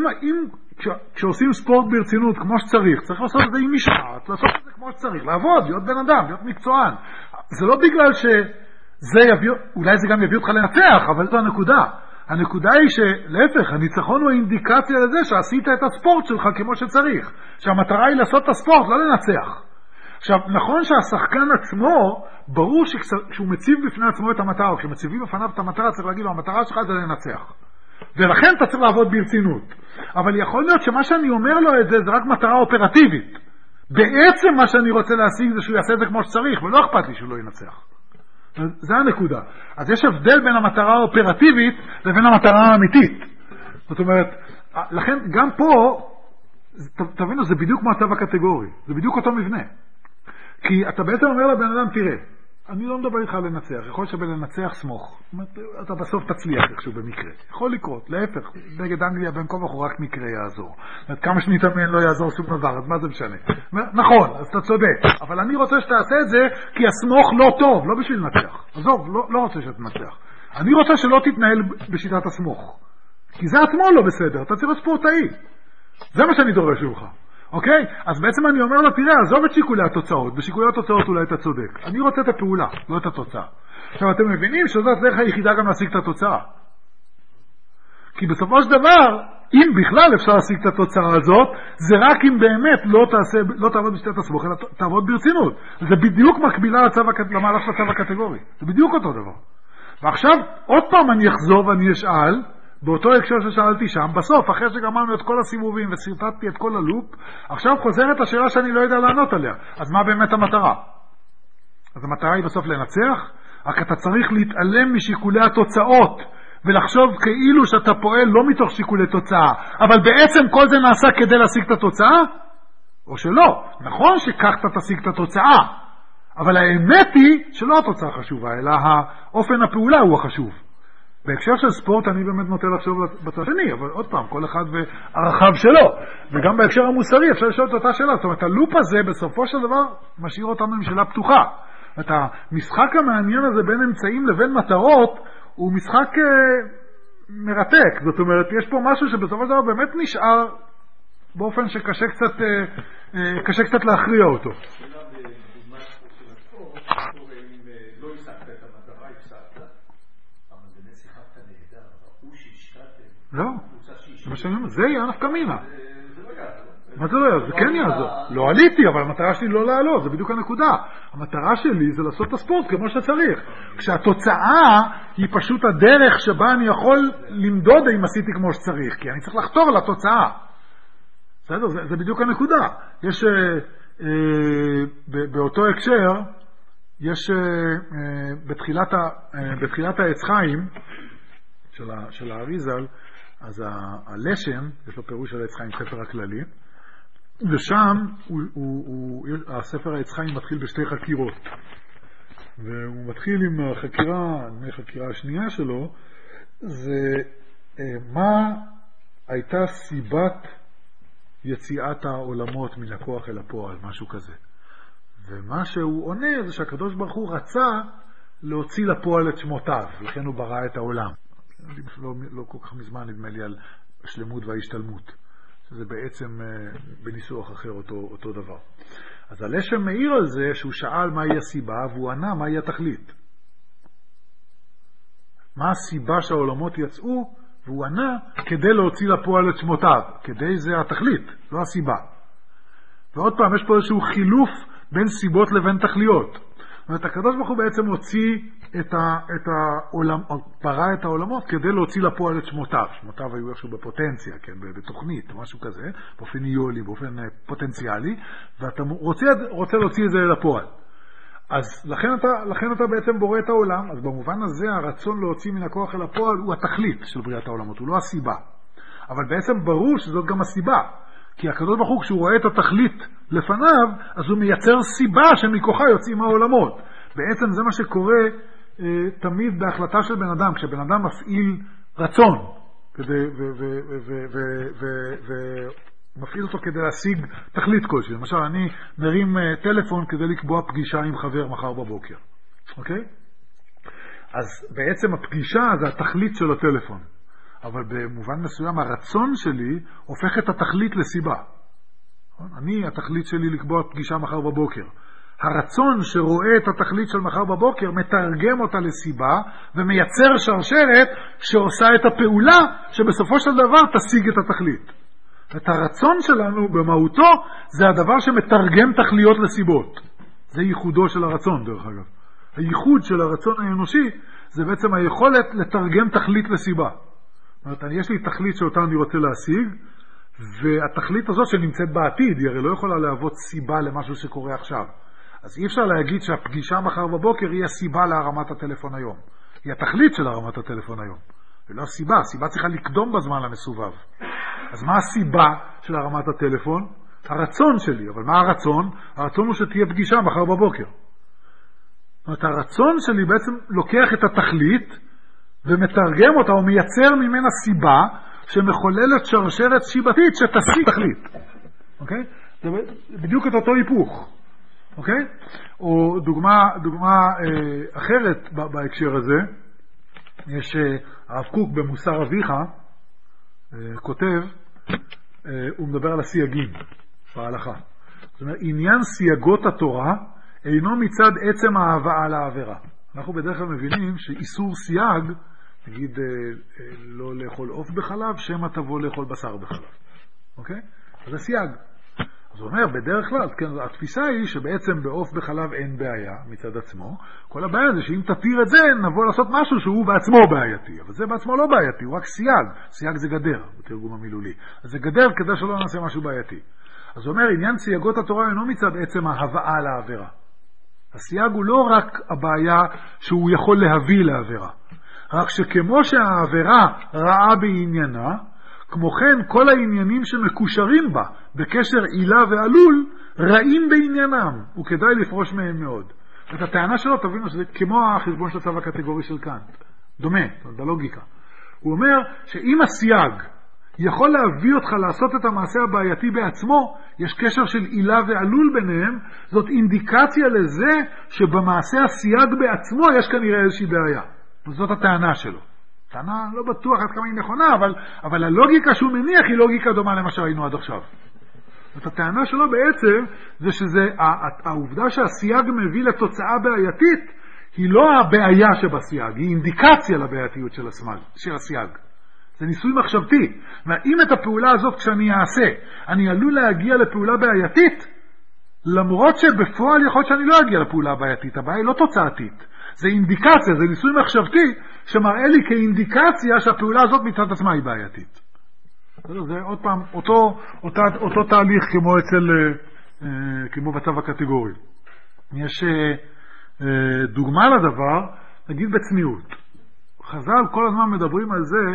S1: כשעושים ספורט ברצינות כמו שצריך, צריך לעשות את זה עם משמעת, לעשות את זה כמו שצריך, לעבוד, להיות בן אדם, להיות מקצוען. זה לא בגלל שזה יביא, אולי זה גם יביא אותך לנצח, אבל זו הנקודה. הנקודה היא שלהפך, הניצחון הוא אינדיקציה לזה שעשית את הספורט שלך כמו שצריך. שהמטרה היא לעשות את הספורט, לא לנצח. עכשיו, נכון שהשחקן עצמו, ברור שכשהוא מציב בפני עצמו את המטרה, או כשמציבים בפניו את המטרה, צריך להגיד לו, המטרה שלך זה לנצח. ולכן אתה צריך לעבוד ברצינות. אבל יכול להיות שמה שאני אומר לו את זה, זה רק מטרה אופרטיבית. בעצם מה שאני רוצה להשיג זה שהוא יעשה את זה כמו שצריך, ולא אכפת לי שהוא לא ינצח. זה הנקודה. אז יש הבדל בין המטרה האופרטיבית לבין המטרה האמיתית. זאת אומרת, לכן גם פה, תבינו, זה בדיוק מצב הקטגורי. זה בדיוק אותו מבנה. כי אתה בעצם אומר לבן אדם, תראה, אני לא מדבר איתך לנצח, יכול שבלנצח סמוך. אתה בסוף תצליח איכשהו במקרה. יכול לקרות, להפך, נגד אנגליה בין כה וכה רק מקרה יעזור. כמה שנתאמן לא יעזור שום דבר, אז מה זה משנה? נכון, אז אתה צודק, אבל אני רוצה שתעשה את זה כי הסמוך לא טוב, לא בשביל לנצח. עזוב, לא רוצה שתנצח. אני רוצה שלא תתנהל בשיטת הסמוך. כי זה עצמו לא בסדר, אתה צריך להיות ספורטאי. זה מה שאני דורש ממך. אוקיי? אז בעצם אני אומר לו, תראה, עזוב את שיקולי התוצאות. בשיקולי התוצאות אולי אתה צודק. אני רוצה את הפעולה, לא את התוצאה. עכשיו, אתם מבינים שזאת דרך היחידה גם להשיג את התוצאה. כי בסופו של דבר, אם בכלל אפשר להשיג את התוצאה הזאת, זה רק אם באמת לא תעבוד בשתי הסבוך, אלא תעבוד ברצינות. זה בדיוק מקבילה למהלך של הצו הקטגורי. זה בדיוק אותו דבר. ועכשיו, עוד פעם אני אחזור ואני אשאל, באותו הקשר ששאלתי שם, בסוף, אחרי שגמרנו את כל הסיבובים וסרטטתי את כל הלופ, עכשיו חוזרת השאלה שאני לא יודע לענות עליה. אז מה באמת המטרה? אז המטרה היא בסוף לנצח, רק אתה צריך להתעלם משיקולי התוצאות, ולחשוב כאילו שאתה פועל לא מתוך שיקולי תוצאה, אבל בעצם כל זה נעשה כדי להשיג את התוצאה? או שלא. נכון שכך אתה תשיג את התוצאה, אבל האמת היא שלא התוצאה חשובה, אלא האופן הפעולה הוא החשוב. בהקשר של ספורט אני באמת נוטה לחשוב בצד שני, אבל עוד פעם, כל אחד והרחב שלו. וגם בהקשר המוסרי אפשר לשאול את אותה שאלה. זאת אומרת, הלופ הזה בסופו של דבר משאיר אותנו עם שאלה פתוחה. את המשחק המעניין הזה בין אמצעים לבין מטרות, הוא משחק מרתק. זאת אומרת, יש פה משהו שבסופו של דבר באמת נשאר באופן שקשה קצת להכריע אותו.
S3: שאלה בדוגמה של הספורט, אם לא השגת את המטרה, הפסדת. אבל באמת שיחקת נהדר, הוא שהשקעתם.
S1: לא, זה יהיה נפקא מינה.
S3: זה לא יעזור.
S1: מה זה לא יעזור? זה כן יעזור. לא עליתי, אבל המטרה שלי לא לעלות, זה בדיוק הנקודה. המטרה שלי זה לעשות את הספורט כמו שצריך. כשהתוצאה היא פשוט הדרך שבה אני יכול למדוד אם עשיתי כמו שצריך, כי אני צריך לחתור לתוצאה. בסדר? זה בדיוק הנקודה. יש, באותו הקשר, יש בתחילת העץ חיים של האריזל, אז הלשם, יש לו פירוש של העץ חיים, ספר הכללי, ושם הספר העץ חיים מתחיל בשתי חקירות. והוא מתחיל עם החקירה השנייה שלו, זה מה הייתה סיבת יציאת העולמות מן הכוח אל הפועל, משהו כזה. ומה שהוא עונה זה שהקדוש ברוך הוא רצה להוציא לפועל את שמותיו, לכן הוא ברא את העולם. לא כל כך מזמן נדמה לי על השלמות וההשתלמות, שזה בעצם בניסוח אחר אותו דבר. אז הלשם מאיר על זה שהוא שאל מהי הסיבה, והוא ענה מהי התכלית. מה הסיבה שהעולמות יצאו? והוא ענה כדי להוציא לפועל את שמותיו. כדי זה התכלית, לא הסיבה. ועוד פעם, יש פה איזשהו חילוף בין סיבות לבין תכליות. זאת אומרת, הקדוש ברוך הוא בעצם הוציא ברא את העולמות כדי להוציא לפועל את שמותיו. שמותיו היו איכשהו בפוטנציה, כן, בתוכנית, משהו כזה, באופן איולי, באופן פוטנציאלי, ואתה רוצה להוציא את זה לפועל. אז לכן אתה בעצם בורא את העולם. אז במובן הזה הרצון להוציא מן הכוח אל הפועל הוא התכלית של בריאת העולמות, הוא לא הסיבה. אבל בעצם ברור שזאת גם הסיבה. כי הקדוש ברוך הוא, כשהוא רואה את התכלית לפניו, אז הוא מייצר סיבה שמכוחה יוצאים העולמות. בעצם זה מה שקורה תמיד בהחלטה של בן אדם. כשבן אדם מפעיל רצון ומפעיל אותו כדי להשיג תכלית כלשהי. למשל, אני מרים טלפון כדי לקבוע פגישה עם חבר מחר בבוקר. אוקיי? אז בעצם הפגישה זה התכלית של הטלפון. אבל במובן מסוים הרצון שלי הופך את התכלית לסיבה. התכלית שלי לקבוע פגישה מחר בבוקר. הרצון שרואה את התכלית של מחר בבוקר מתרגם אותה לסיבה ומייצר שרשרת שעושה את הפעולה שבסופו של דבר תשיג את התכלית. את הרצון שלנו במהותו זה הדבר שמתרגם תכליות לסיבות. זה ייחודו של הרצון דרך אגב. הייחוד של הרצון האנושי זה בעצם היכולת לתרגם תכלית לסיבה. זאת אומרת, יש לי תכלית שאותה אני רוצה להשיג, והתכלית הזאת שנמצאת בעתיד, היא הרי לא יכולה להוות סיבה למשהו שקורה עכשיו. אז אי אפשר להגיד שהפגישה מחר בבוקר היא הסיבה להרמת הטלפון היום. היא התכלית של הרמת הטלפון היום. ולא הסיבה, הסיבה צריכה לקדום בזמן המסובב. אז מה הסיבה של הרמת הטלפון? הרצון שלי. אבל מה הרצון? הרצון הוא שתהיה פגישה מחר בבוקר. זאת אומרת, הרצון שלי בעצם לוקח את התכלית, ומתרגם אותה או מייצר ממנה סיבה שמחוללת שרשרת שיבתית שתשיג תכלית. אוקיי? זה בדיוק את אותו היפוך. אוקיי? או דוגמה אחרת בהקשר הזה, יש הרב קוק במוסר אביך כותב, הוא מדבר על הסייגים בהלכה. זאת אומרת, עניין סייגות התורה אינו מצד עצם ההבאה לעבירה. אנחנו בדרך כלל מבינים שאיסור סייג נגיד לא לאכול עוף בחלב, שמא תבוא לאכול בשר בחלב. אוקיי? אז זה סייג. אז הוא אומר, בדרך כלל, כן, התפיסה היא שבעצם בעוף בחלב אין בעיה מצד עצמו. כל הבעיה זה שאם תתיר את זה, נבוא לעשות משהו שהוא בעצמו בעייתי. אבל זה בעצמו לא בעייתי, הוא רק סייג. סייג זה גדר, בתרגום המילולי. אז זה גדר כדי שלא נעשה משהו בעייתי. אז הוא אומר, עניין סייגות התורה אינו מצד עצם ההבאה לעבירה. הסייג הוא לא רק הבעיה שהוא יכול להביא לעבירה. רק שכמו שהעבירה רעה בעניינה, כמו כן כל העניינים שמקושרים בה בקשר עילה ועלול רעים בעניינם, וכדאי לפרוש מהם מאוד. את הטענה שלו תבינו שזה כמו החשבון של הצו הקטגורי של קאנט, דומה בלוגיקה. הוא אומר שאם הסייג יכול להביא אותך לעשות את המעשה הבעייתי בעצמו, יש קשר של עילה ועלול ביניהם, זאת אינדיקציה לזה שבמעשה הסייג בעצמו יש כנראה איזושהי בעיה. זאת הטענה שלו. טענה לא בטוח עד כמה היא נכונה, אבל הלוגיקה שהוא מניח היא לוגיקה דומה למה שראינו עד עכשיו. זאת הטענה שלו בעצם, זה שזה, העובדה שהסייג מביא לתוצאה בעייתית, היא לא הבעיה שבסייג, היא אינדיקציה לבעייתיות של הסייג. זה ניסוי מחשבתי. ואם את הפעולה הזאת כשאני אעשה, אני עלול להגיע לפעולה בעייתית, למרות שבפועל יכול שאני לא אגיע לפעולה הבעייתית, הבעיה היא לא תוצאתית. זה אינדיקציה, זה ניסוי מחשבתי שמראה לי כאינדיקציה שהפעולה הזאת מצד עצמה היא בעייתית. זה עוד פעם אותו תהליך כמו בצו הקטגורי. יש דוגמה לדבר, נגיד בצניעות. חז"ל כל הזמן מדברים על זה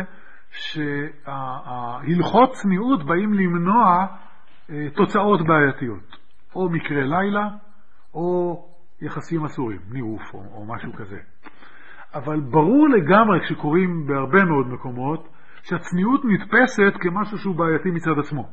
S1: שההלכות צניעות באים למנוע תוצאות בעייתיות. או מקרה לילה, או יחסים אסורים, ניאוף או משהו כזה. אבל ברור לגמרי כשקוראים בהרבה מאוד מקומות, שהצניעות נתפסת כמשהו שהוא בעייתי מצד עצמו.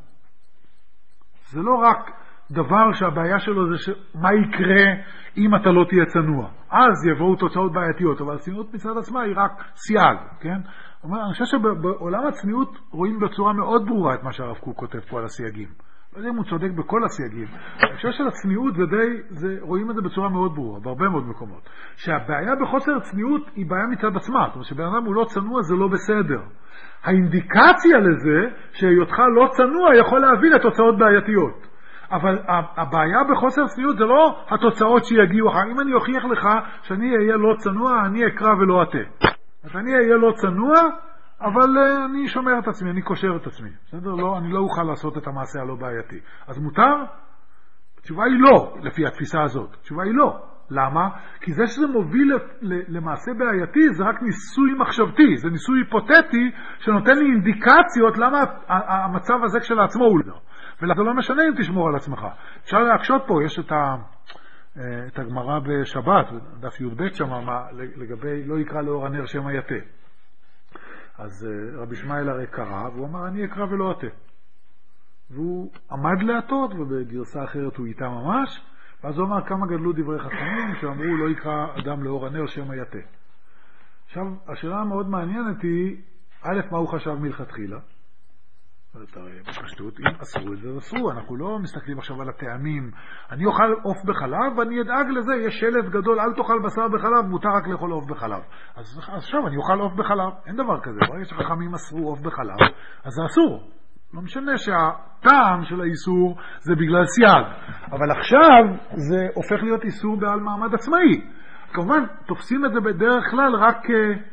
S1: זה לא רק דבר שהבעיה שלו זה מה יקרה אם אתה לא תהיה צנוע. אז יבואו תוצאות בעייתיות, אבל הצניעות מצד עצמה היא רק סייג, כן? אני חושב שבעולם הצניעות רואים בצורה מאוד ברורה את מה שהרב קוק כותב פה על הסייגים. לא יודע אם הוא צודק בכל הסייגים. אני חושב שלצניעות רואים את זה בצורה מאוד ברורה, בהרבה מאוד מקומות. שהבעיה בחוסר צניעות היא בעיה מצד עצמה. זאת אומרת שבן אדם הוא לא צנוע זה לא בסדר. האינדיקציה לזה שהיותך לא צנוע יכול להביא לתוצאות בעייתיות. אבל הבעיה בחוסר צניעות זה לא התוצאות שיגיעו. אם אני אוכיח לך שאני אהיה לא צנוע, אני אקרא ולא אטה. אז אני אהיה לא צנוע, אבל אני שומר את עצמי, אני קושר את עצמי. בסדר? לא, אני לא אוכל לעשות את המעשה הלא בעייתי. אז מותר? התשובה היא לא, לפי התפיסה הזאת. התשובה היא לא. למה? כי זה שזה מוביל למעשה בעייתי זה רק ניסוי מחשבתי, זה ניסוי היפותטי שנותן לי אינדיקציות למה המצב הזה כשלעצמו הוא לא. ולכן זה לא משנה אם תשמור על עצמך. אפשר להקשות פה, יש את הגמרא בשבת, דף י"ב שם, לגבי לא יקרא לאור הנר שם היתה. אז רבי ישמעאל הרי קרא, והוא אמר אני אקרא ולא אטה. והוא עמד להטות, ובגרסה אחרת הוא איתה ממש, ואז הוא אמר כמה גדלו דברי חכמים שאמרו לא יקרא אדם לאור הנר שם היתה. עכשיו השאלה המאוד מעניינת היא, א' מה הוא חשב מלכתחילה? בפשטות, אם אסרו את זה, אסרו. אנחנו לא מסתכלים עכשיו על הטעמים. אני אוכל עוף בחלב ואני אדאג לזה, יש שלט גדול, אל תאכל בשר בחלב, מותר רק לאכול עוף בחלב. אז עכשיו אני אוכל עוף בחלב. אין דבר כזה. ברגע שחכמים אסרו עוף בחלב, אז זה אסור. לא משנה שהטעם של האיסור זה בגלל סייג. אבל עכשיו זה הופך להיות איסור בעל מעמד עצמאי. כמובן, תופסים את זה בדרך כלל רק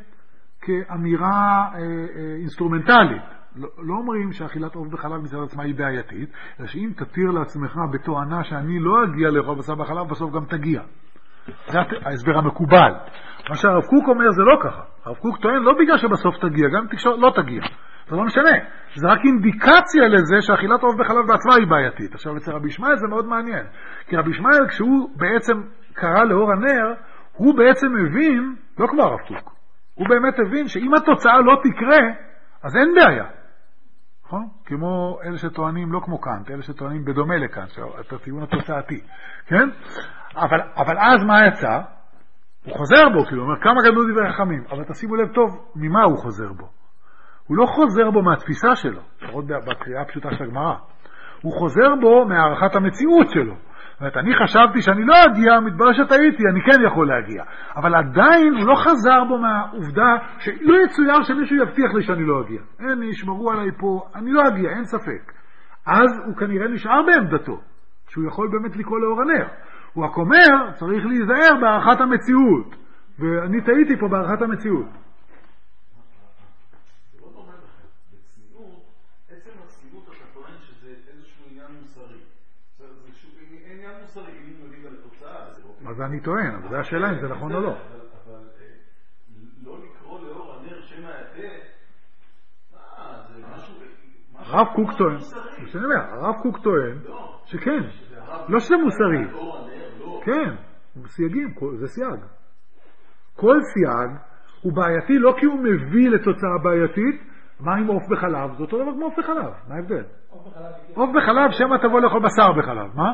S1: כאמירה אינסטרומנטלית. לא אומרים שאכילת עוף בחלב מצד עצמה היא בעייתית, אלא שאם תתיר לעצמך בתואנה שאני לא אגיע לאכול בשר בחלב, בסוף גם תגיע. זה ההסבר המקובל. מה שהרב קוק אומר זה לא ככה. הרב קוק טוען לא בגלל שבסוף תגיע, גם לא תגיע. זה לא משנה. זה רק אינדיקציה לזה שאכילת עוף בחלב בעצמה היא בעייתית. עכשיו אצל רבי ישמעאל זה מאוד מעניין. כי רבי ישמעאל כשהוא בעצם קרא לאור הנר, הוא בעצם מבין, לא כמו הרב קוק, הוא באמת הבין שאם התוצאה לא תקרה, אז אין בעיה. נכון? כמו אלה שטוענים, לא כמו קאנט, אלה שטוענים בדומה לקאנט, את הטיעון התוצאתי. כן? אבל אז מה יצא? הוא חוזר בו, כאילו, אומר, כמה גדלו דברי חכמים. אבל תשימו לב טוב, ממה הוא חוזר בו? הוא לא חוזר בו מהתפיסה שלו, לפחות בקריאה הפשוטה של הגמרא. הוא חוזר בו מהערכת המציאות שלו. זאת אומרת, אני חשבתי שאני לא אגיע, מתברר שטעיתי, אני כן יכול להגיע. אבל עדיין הוא לא חזר בו מהעובדה שלא יצויר שמישהו יבטיח לי שאני לא אגיע. אין, ישמרו עליי פה, אני לא אגיע, אין ספק. אז הוא כנראה נשאר בעמדתו, שהוא יכול באמת לקרוא לאור הנר. הוא רק אומר, צריך להיזהר בהערכת המציאות. ואני טעיתי פה בהערכת המציאות.
S4: זה לא דומה לכם. בצניעות, עצם הצניעות אתה טוען שזה איזשהו עניין מוסרי. זה עניין מוסרי, אם נגיד על התוצאה.
S1: אז אני טוען, אבל זה השאלה אם זה נכון או לא.
S4: אבל לא לקרוא לאור הנר שם היתה, זה משהו...
S1: הרב קוק טוען, הרב קוק טוען שכן, לא שזה מוסרי. כן, סייגים, זה סייג. כל סייג הוא בעייתי לא כי הוא מביא לתוצאה בעייתית. מה עם עוף בחלב? זה אותו דבר כמו עוף בחלב, מה ההבדל? עוף בחלב שמא תבוא לאכול בשר בחלב, מה?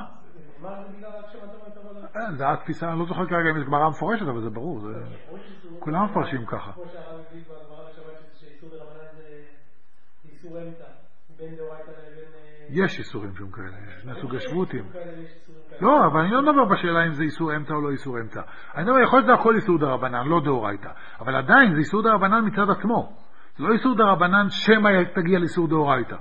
S1: זה התפיסה, אני לא זוכר כרגע אם יש גמרא מפורשת, אבל זה ברור, כולם מפרשים ככה. יש איסורים שום כאלה, יש שני סוגי שבותים. לא, אבל אני לא מדבר בשאלה אם זה איסור אמצע או לא איסור אמצע. אני אומר, יכול להיות זה הכל איסור דרבנן, לא דאורייתא. אבל עדיין זה איסור דרבנן מצד עצמו. זה לא איסור דרבנן שמא תגיע לאיסור דאורייתא.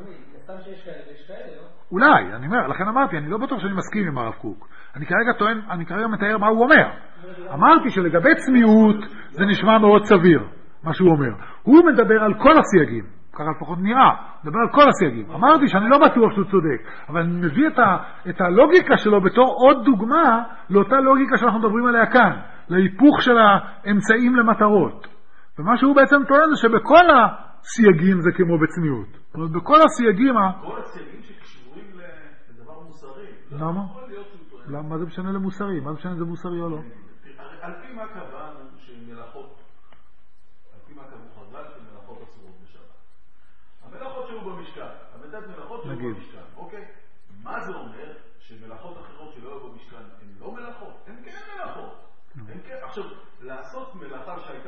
S1: אולי, אני אומר, לכן אמרתי, אני לא בטוח שאני מסכים עם הרב קוק. אני כרגע מתאר מה הוא אומר. אמרתי שלגבי צניעות זה נשמע מאוד סביר, מה שהוא אומר. הוא מדבר על כל הסייגים. ככה לפחות נראה, מדבר על כל הסייגים. אמרתי שאני לא בטוח שהוא צודק, אבל אני מביא את הלוגיקה שלו בתור עוד דוגמה לאותה לוגיקה שאנחנו מדברים עליה כאן, להיפוך של האמצעים למטרות. ומה שהוא בעצם טוען זה שבכל הסייגים זה כמו בצניעות. זאת אומרת, בכל הסייגים...
S4: כל הסייגים שקשורים לדבר מוסרי.
S1: למה? מה זה משנה למוסרי? מה זה משנה זה מוסרי או לא?
S4: על פי מה קבענו שמלאכות, על פי מה קבעו חז"ל שמלאכות אסורות בשבת? המלאכות שהיו במשכן, המתת מלאכות שהיו במשכן, אוקיי? מה זה אומר שמלאכות אחרות שלא היו במשכן הן לא מלאכות? הן כן מלאכות. עכשיו, לעשות מלאכה שהייתה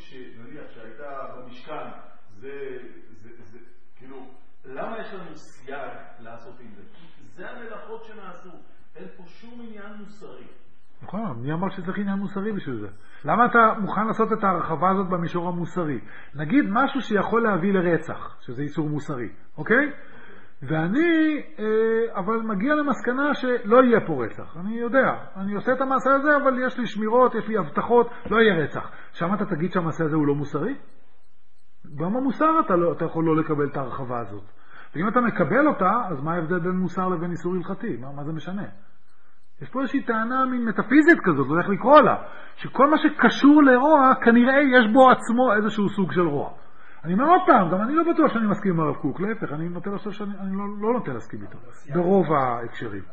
S4: במשכן, זה כאילו, למה יש לנו סייג לעשות עם זה? כי זה המלאכות שנעשו. אין פה שום עניין מוסרי.
S1: נכון, מי אמר שצריך עניין מוסרי בשביל זה? למה אתה מוכן לעשות את הרחבה הזאת במישור המוסרי? נגיד משהו שיכול להביא לרצח, שזה איסור מוסרי, אוקיי? ואני, אבל מגיע למסקנה שלא יהיה פה רצח. אני יודע, אני עושה את המעשה הזה, אבל יש לי שמירות, יש לי הבטחות, לא יהיה רצח. שם אתה תגיד שהמעשה הזה הוא לא מוסרי? גם המוסר אתה יכול לא לקבל את הרחבה הזאת. ואם אתה מקבל אותה, אז מה ההבדל בין מוסר לבין איסור הלכתי? מה זה משנה? יש פה איזושהי טענה מין מטאפיזית כזאת, לא איך לקרוא לה, שכל מה שקשור לרוע, כנראה יש בו עצמו איזשהו סוג של רוע. אני אומר עוד פעם, גם אני לא בטוח שאני מסכים עם הרב קוק, להפך, אני נוטה לחשוב שאני לא נוטה להסכים איתו, ברוב ההקשרים.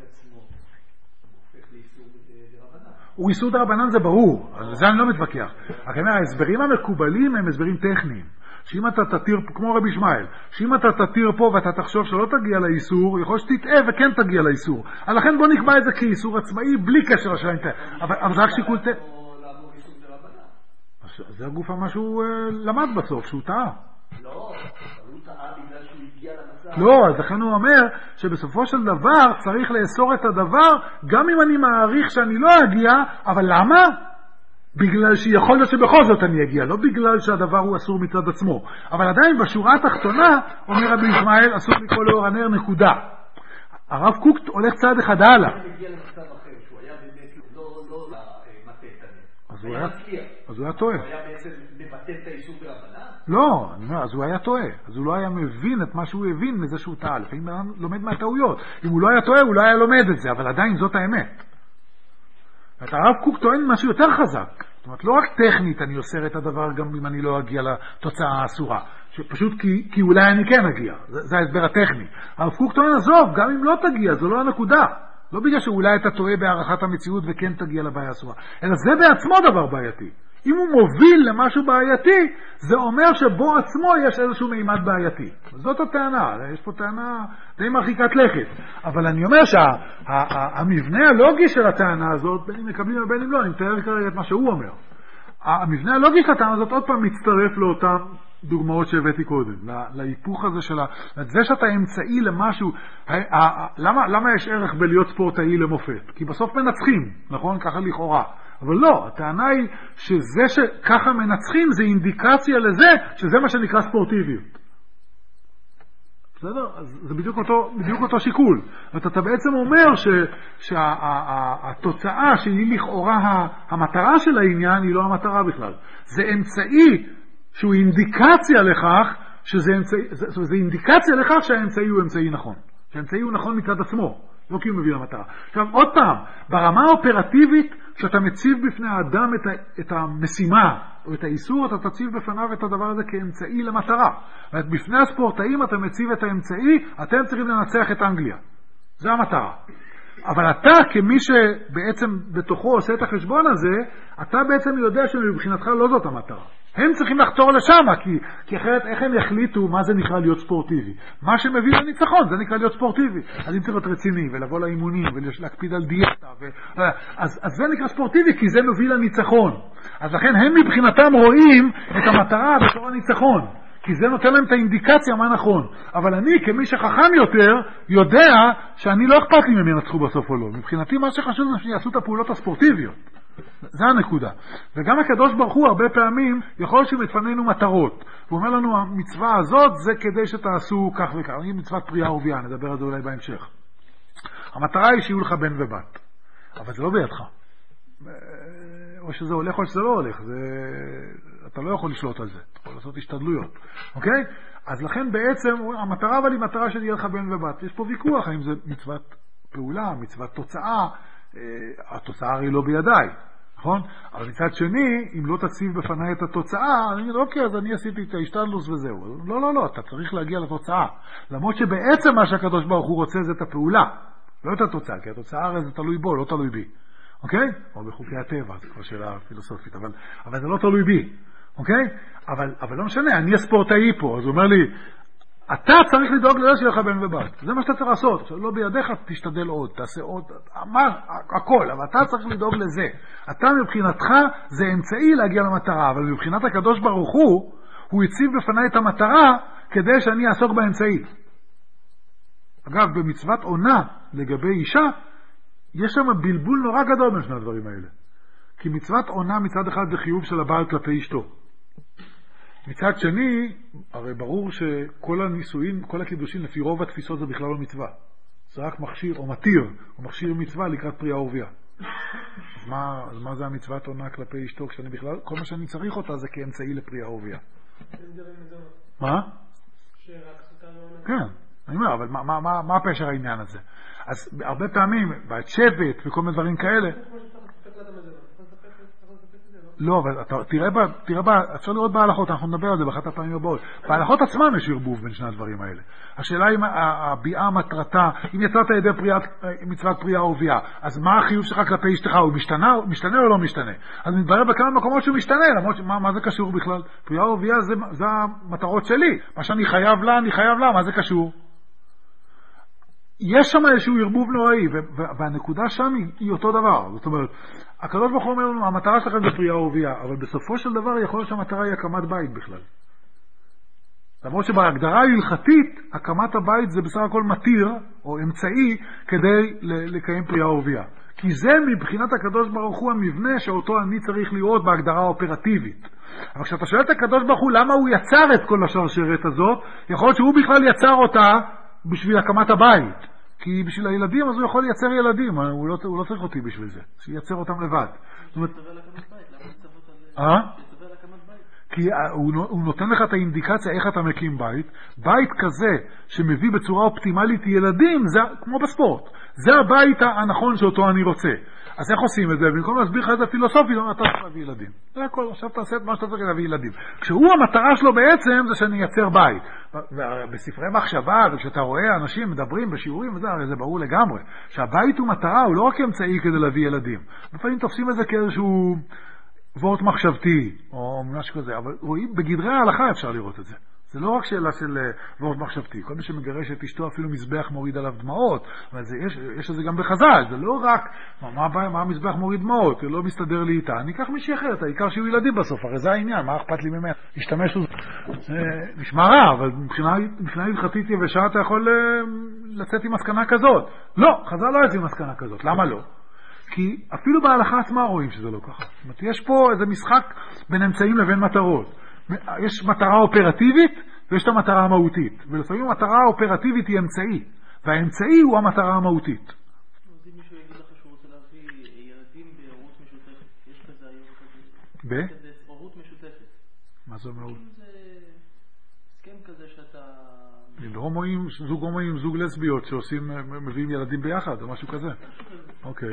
S1: הוא איסור דרבנן זה ברור, על זה אני לא מתווכח. ההסברים המקובלים הם הסברים טכניים. שאם אתה תתיר, כמו רבי ישמעאל, שאם אתה תתיר פה ואתה תחשוב שלא תגיע לאיסור, יכול שתטעה וכן תגיע לאיסור. לכן בוא נקבע את זה כאיסור עצמאי, בלי קשר לשאלה. אבל זה רק שיקול זה הגוף מה שהוא למד בסוף, שהוא טעה.
S3: לא, הוא טעה בגלל שהוא הגיע למצב.
S1: לא, אז לכן הוא אומר שבסופו של דבר צריך לאסור את הדבר, גם אם אני מעריך שאני לא אגיע, אבל למה? בגלל שיכול להיות שבכל זאת אני אגיע, לא בגלל שהדבר הוא אסור מצד עצמו. אבל עדיין בשורה התחתונה, אומר רבי ישמעאל, אסור לקרוא לאור הנר נקודה. הרב קוק הולך צעד אחד הלאה.
S3: הוא הגיע למצב אחר, שהוא היה באמת לא למתן את הנר.
S1: אז הוא היה טועה.
S3: הוא היה בעצם למתן את האיסור ברבנן?
S1: לא, אז הוא היה טועה. אז הוא לא היה מבין את מה שהוא הבין מזה שהוא טעה. לפעמים הוא לומד מהטעויות. אם הוא לא היה טועה, הוא לא היה לומד את זה, אבל עדיין זאת האמת. הרב קוק טוען משהו יותר חזק. זאת אומרת, לא רק טכנית אני אוסר את הדבר גם אם אני לא אגיע לתוצאה האסורה. פשוט כי אולי אני כן אגיע. זה ההסבר הטכני. הרב קוק טוען, עזוב, גם אם לא תגיע, זו לא הנקודה. לא בגלל שאולי אתה טועה בהערכת המציאות וכן תגיע לבעיה האסורה. אלא זה בעצמו דבר בעייתי. אם הוא מוביל למשהו בעייתי, זה אומר שבו עצמו יש איזשהו מימד בעייתי. זאת הטענה, יש פה טענה די מרחיקת לכת. אבל אני אומר שהמבנה הלוגי של הטענה הזאת, בין אם מקבלים ובין אם לא, אני מתאר כרגע את מה שהוא אומר. המבנה הלוגי של הטענה הזאת עוד פעם מצטרף לאותם הדוגמאות שהבאתי קודם, להיפוך הזה של זה שאתה אמצעי למשהו. למה יש ערך בלהיות ספורטאי למופת? כי בסוף מנצחים, נכון? ככה לכאורה. אבל לא, הטענה היא שזה שככה מנצחים זה אינדיקציה לזה שזה מה שנקרא ספורטיביות. בסדר? אז זה בדיוק אותו שיקול. ואתה בעצם אומר שהתוצאה שהיא לכאורה המטרה של העניין היא לא המטרה בכלל. זה אמצעי שהוא אינדיקציה לכך זה אינדיקציה לכך שהאמצעי הוא אמצעי נכון. שהאמצעי הוא נכון מצד עצמו, לא כי הוא מביא למטרה. עכשיו עוד פעם, ברמה האופרטיבית כשאתה מציב בפני האדם את המשימה או את האיסור, אתה תציב בפניו את הדבר הזה כאמצעי למטרה. ובפני הספורטאים אתה מציב את האמצעי, אתם צריכים לנצח את אנגליה. זה המטרה. אבל אתה כמי שבעצם בתוכו עושה את החשבון הזה, אתה בעצם יודע שמבחינתך לא זאת המטרה. הם צריכים לחתור לשם, כי אחרת איך הם יחליטו מה זה נקרא להיות ספורטיבי? מה שמביא לניצחון זה נקרא להיות ספורטיבי. אז אם צריך להיות רציני ולבוא לאימונים ולהקפיד על דיאטה, אז זה נקרא ספורטיבי כי זה מביא לניצחון. אז לכן הם מבחינתם רואים את המטרה בתור הניצחון, כי זה נותן להם את האינדיקציה מה נכון. אבל אני כמי שחכם יותר יודע שאני לא אכפת לי אם הם ינצחו בסוף או לא. מבחינתי מה שחשוב זה שיעשו את הפעולות הספורטיביות. זה הנקודה. וגם הקדוש ברוך הוא הרבה פעמים יכול שמתפנינו מטרות. הוא אומר לנו המצווה הזאת זה כדי שתעשו כך וכך. היא מצוות פריאה ורבייה, נדבר על זה אולי בהמשך. המטרה היא שיהיו לך בן ובת. אבל זה לא בידך. או שזה הולך או שזה לא הולך. אתה לא יכול לשלוט על זה. אתה יכול לעשות השתדלויות. אוקיי? אז לכן בעצם המטרה אבל היא מטרה שיהיה לך בן ובת. יש פה ויכוח האם זה מצוות פעולה, מצוות תוצאה. התוצאה הרי לא בידיי, נכון? אבל מצד שני, אם לא תציב בפני את התוצאה, אני אגיד, אוקיי, אז אני עשיתי את ההשתדלות וזהו. לא, אתה צריך להגיע לתוצאה. למרות שבעצם מה שהקדוש ברוך הוא רוצה זה את הפעולה, לא את התוצאה, כי התוצאה הרי זה תלוי בו, לא תלוי בי. אוקיי? או בחוקי הטבע, זו כבר שאלה פילוסופית, אבל זה לא תלוי בי. אוקיי? אבל לא משנה, אני הספורטאי פה, אז הוא אומר לי, אתה צריך לדאוג לזה שיהיה לך בן ובת. זה מה שאתה צריך לעשות. עכשיו, לא בידיך, תשתדל עוד, תעשה עוד, הכל, אבל אתה צריך לדאוג לזה. אתה מבחינתך זה אמצעי להגיע למטרה, אבל מבחינת הקדוש ברוך הוא הציב בפני את המטרה כדי שאני אעסוק באמצעי. אגב, במצוות עונה לגבי אישה, יש שם בלבול נורא גדול בין שני הדברים האלה. כי מצוות עונה מצד אחד זה חיוב של הבעל כלפי אשתו. מצד שני, הרי ברור שכל הנישואין, כל הקידושין לפי רוב התפיסות זה בכלל לא מצווה. זה רק מכשיר או מתיר, או מכשיר מצווה לקראת פריאה ורבייה. אז מה זה המצוות עונה כלפי אשתו כשאני בכלל, כל מה שאני צריך אותה זה כאמצעי לפריאה ורבייה. מה? כן, אני אומר, אבל מה הפשר העניין הזה? אז הרבה פעמים, בהתשבת וכל מיני דברים כאלה, לא, אבל תראה אפשר לראות בהלכות, אנחנו נדבר על זה באחת הפעמים הבאות. בהלכות עצמם יש ערבוב בין שני הדברים האלה. השאלה אם הביאה מטרתה, אם יצאת ידי מצוות פריאה ורבייה, אז מה החיוב שלך כלפי אשתך? הוא משתנה או לא משתנה? אז מתברר בכמה מקומות שהוא משתנה, למרות מה זה קשור בכלל? פריאה ורבייה זה המטרות שלי. מה שאני חייב לה, מה זה קשור? יש שם איזשהו ערבוב נוראי, והנקודה שם היא אותו דבר. זאת אומרת, הקדוש ברוך הוא אומר לנו, המטרה שלכם זה פריאה ורבייה, אבל בסופו של דבר יכול להיות שהמטרה היא הקמת בית בכלל. למרות שבהגדרה ההלכתית, הקמת הבית זה בסך הכל מתיר, או אמצעי, כדי לקיים פריאה ורבייה. כי זה מבחינת הקדוש ברוך הוא המבנה שאותו אני צריך לראות בהגדרה האופרטיבית. אבל כשאתה שואל את הקדוש ברוך הוא למה הוא יצר את כל השרשרת הזאת, יכול להיות שהוא בכלל יצר אותה בשביל הקמת הבית. כי בשביל הילדים אז הוא יכול לייצר ילדים, הוא לא צריך אותי בשביל זה, שייצר אותם לבד. כי הוא נותן לך את האינדיקציה איך אתה מקים בית. בית כזה שמביא בצורה אופטימלית ילדים, זה כמו בספורט. זה הבית הנכון שאותו אני רוצה. אז איך עושים את זה? במקום להסביר לך את זה פילוסופי, אתה צריך להביא ילדים. זה הכל, עכשיו תעשה את מה שאתה צריך להביא ילדים. כשהוא המטרה שלו בעצם זה שאני ייצר בית. בספרי מחשבה, וכשאתה רואה אנשים מדברים בשיעורים וזה, הרי זה ברור לגמרי. שהבית הוא מטרה, הוא לא רק אמצעי כדי להביא ילדים. לפעמים תופסים את זה כאיזשהו וורט מחשבתי, או משהו כזה, אבל רואים, בגדרי ההלכה אפשר לראות את זה. זה לא רק שאלה של וורט מחשבתי. כל מי שמגרש את אשתו אפילו מזבח מוריד עליו דמעות. אבל יש לזה גם בחז"ל. זה לא רק, מה המזבח מוריד דמעות? זה לא מסתדר לי איתה. אני אקח מישהי אחרת, העיקר שיהיו ילדים בסוף. הרי זה העניין, מה אכפת לי ממנו? להשתמש לזה. נשמע רע, אבל מבחינה הלכתית יבשה אתה יכול לצאת עם מסקנה כזאת. לא, חז"ל לא יצא עם מסקנה כזאת. למה לא? כי אפילו בהלכה עצמה רואים שזה לא ככה. זאת אומרת, יש פה איזה משחק בין אמצעים לבין מטרות. יש מטרה אופרטיבית ויש את המטרה המהותית. ולפעמים המטרה האופרטיבית היא אמצעי, והאמצעי הוא המטרה המהותית.
S5: אז אם מישהו יגיד לך שהוא רוצה להביא ילדים בהורות משותפת, יש כזה היום כזה? בהורות משותפת.
S1: מה זה אומר?
S5: זה הסכם כזה שאתה...
S1: זוג הומואים, זוג לסביות שעושים, מביאים ילדים ביחד או משהו כזה. אוקיי.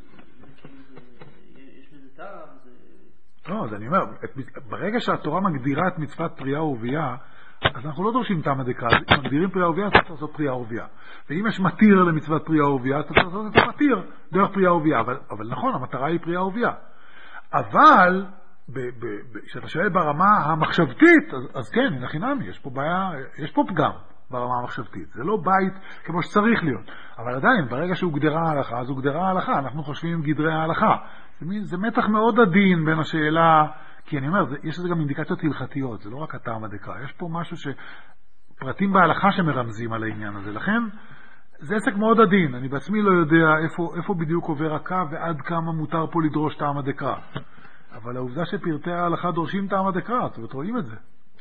S1: לא, אז אני אומר, ברגע שהתורה מגדירה את מצוות פרייה ורבייה, אז אנחנו לא דורשים טעם הדקה. אם מגדירים פרייה ורבייה, אז צריך לעשות פרייה ורבייה. ואם יש מתיר למצוות פרייה ורבייה, אז צריך לעשות את המתיר דרך פרייה ורבייה. אבל נכון, המטרה היא פרייה ורבייה. אבל, כשאתה שואל ברמה המחשבתית, אז כן, הנה חינמי, יש פה בעיה, יש פה פגם ברמה המחשבתית. זה לא בית כמו שצריך להיות. אבל עדיין, ברגע שהוגדרה ההלכה, אז הוגדרה ההלכה. אנחנו חושבים עם גדרי ההלכה. זה מתח מאוד עדין בין השאלה, כי אני אומר, יש לזה גם אינדיקציות הלכתיות, זה לא רק הטעם הדקה, יש פה משהו פרטים בהלכה שמרמזים על העניין הזה, לכן זה עסק מאוד עדין, אני בעצמי לא יודע איפה בדיוק עובר הקו ועד כמה מותר פה לדרוש טעם הדקה, אבל העובדה שפרטי ההלכה דורשים טעם הדקה, זאת אומרת, רואים את זה.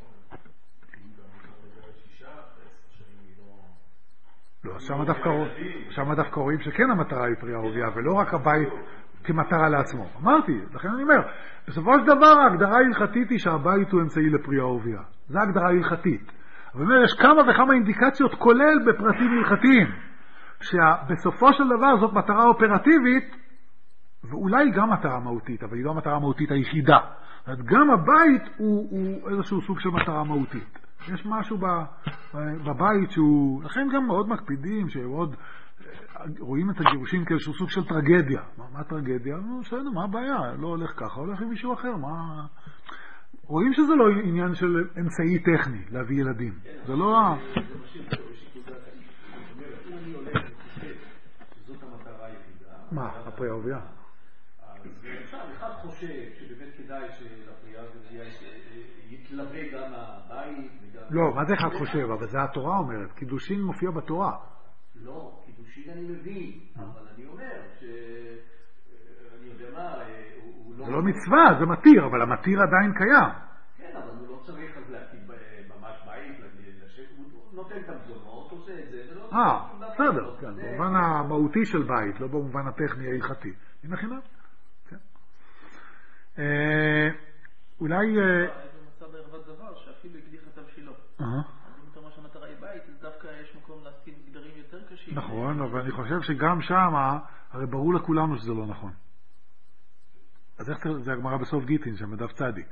S1: לא, שם דווקא רואים שכן המטרה היא פרייה ורבייה, ולא רק הבית כמטרה לעצמו. אמרתי, לכן אני אומר, בסופו של דבר ההגדרה ההלכתית היא שהבית הוא אמצעי לפרייה ורבייה. זו ההגדרה ההלכתית. אבל יש כמה וכמה אינדיקציות, כולל בפרטים הלכתיים, שבסופו של דבר זאת מטרה אופרטיבית, ואולי גם מטרה מהותית, אבל היא לא המטרה המהותית היחידה. גם הבית הוא איזשהו סוג של מטרה מהותית. יש משהו בבית שהוא, לכן גם מאוד מקפידים, שעוד רואים את הגירושים כאיזשהו סוג של טרגדיה. מה טרגדיה? בסדר, מה הבעיה? לא הולך ככה, הולך עם מישהו אחר. רואים שזה לא עניין של אמצעי טכני להביא ילדים. זה לא... מה? הפרייה ורבייה?
S3: אחד חושב שבאמת כדאי שלפרייה ורבייה יתלווה גם הבית וגם...
S1: לא, מה זה אחד חושב? אבל זה התורה אומרת. קידושין מופיע בתורה.
S3: לא, קידושין אני מבין, אבל אני אומר אני יודע מה,
S1: זה לא מצווה, זה מתיר, אבל המתיר עדיין קיים.
S3: כן, אבל הוא לא צריך אז להקים ממש בית, הוא נותן את המזונות, עושה את זה,
S1: בסדר, כן, במובן המהותי של בית, לא במובן הטכני ההלכתי. הנה חינם? כן. אולי...
S5: זה מצא בערבת דבר, שאפילו הקדיח את תבשילו. שהמטרה היא בית, אז דווקא יש מקום להסכים גדרים יותר קשים.
S1: נכון, אבל אני חושב שגם שם, הרי ברור לכולנו שזה לא נכון. אז איך זה הגמרא בסוף גיטין, שם בדף צדיק?